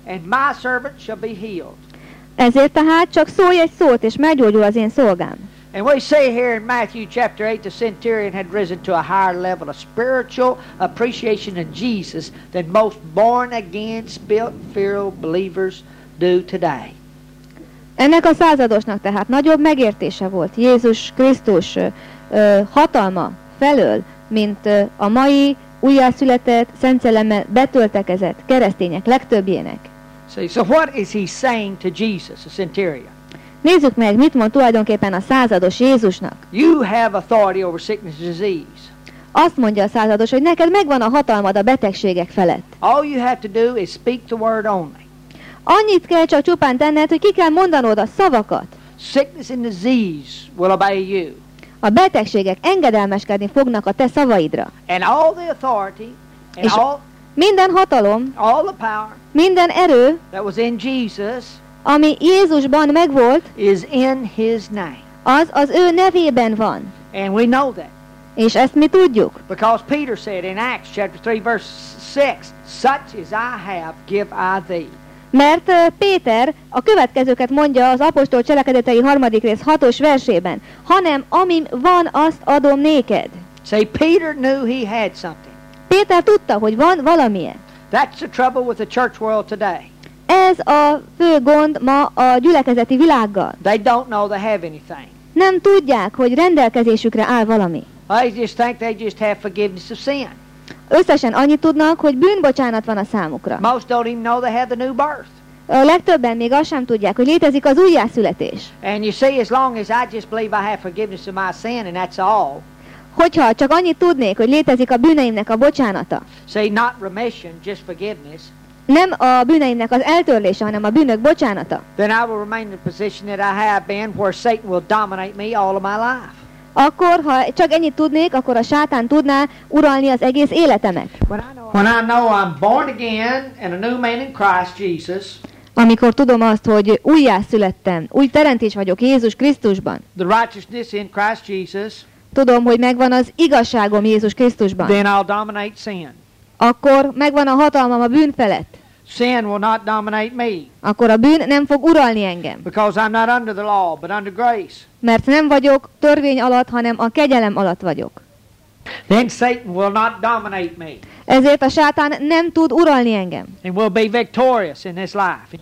and my servant shall be healed. Ezért tehát csak szólj egy szót, és meggyógyul az én szolgám. And we see here in Matthew chapter eight, the centurion had risen to a higher level of spiritual appreciation of Jesus than most born-again, spirit-filled believers do today. Ennek a századosnak tehát nagyobb megértése volt Jézus Krisztus ö, ö, hatalma felől, mint ö, a mai újjászületett, Szent Szellemmel betöltekezett keresztények legtöbbjének. See, so what is he saying to Jesus, the centurion? Nézzük meg, mit mond tulajdonképpen a százados Jézusnak. You have authority over sickness and disease. Azt mondja a százados, hogy neked megvan a hatalmad a betegségek felett. All you have to do is speak the word only. Annyit kell csak csupán tenned, hogy ki kell mondanod a szavakat. Sickness and disease will obey you. A betegségek engedelmeskedni fognak a te szavaidra. And all the authority and És all, minden hatalom, all the power minden erő, that was in Jesus ami Jézusban megvolt, is in his name. az az ő nevében van. And we know that. És ezt mi tudjuk. Because Peter said in Acts chapter three verse six, such as I have give I thee. Mert uh, Péter a következőket mondja az apostol cselekedetei harmadik rész hatos versében. Hanem amim van, azt adom néked. See, Peter knew he had something. Péter tudta, hogy van valamilyen. That's the trouble with the church world today. Ez a fő gond ma a gyülekezeti világgal. They don't know they have anything. Nem tudják, hogy rendelkezésükre áll valami. They just think they just have forgiveness of sin. Összesen annyit tudnak, hogy bűnbocsánat van a számukra. Most don't even know they have the new birth. A legtöbben még azt sem tudják, hogy létezik az újjászületés. And you see, as long as I just believe I have forgiveness of my sin and that's all. Hogyha csak annyit tudnék, hogy létezik a bűneimnek a bocsánata. See, not remission, just forgiveness. Nem a bűneimnek az eltörlése, hanem a bűnök bocsánata. Then I will remain in the position that I have been where Satan will dominate me all of my life. Akkor, ha csak ennyit tudnék, akkor a sátán tudná uralni az egész életemet. When I know, when I know I'm born again and a new man in Christ Jesus, Amikor tudom azt, hogy újjászülettem, új teremtés vagyok Jézus Krisztusban. the righteousness in Christ Jesus, Tudom, hogy megvan az igazságom Jézus Krisztusban. then I'll dominate sin. Akkor megvan a hatalmam a bűn felett. Sin will not dominate me Akkor a bűn nem fog uralni engem. because I'm not under the law but under grace. Mert nem vagyok törvény alatt, hanem a kegyelem alatt vagyok. Then Satan will not dominate me Ezért a sátán nem tud uralni engem. and we'll be victorious in this life.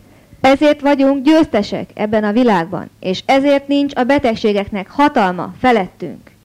Ezért vagyunk győztesek ebben a világban, és ezért nincs a betegségeknek hatalma felettünk.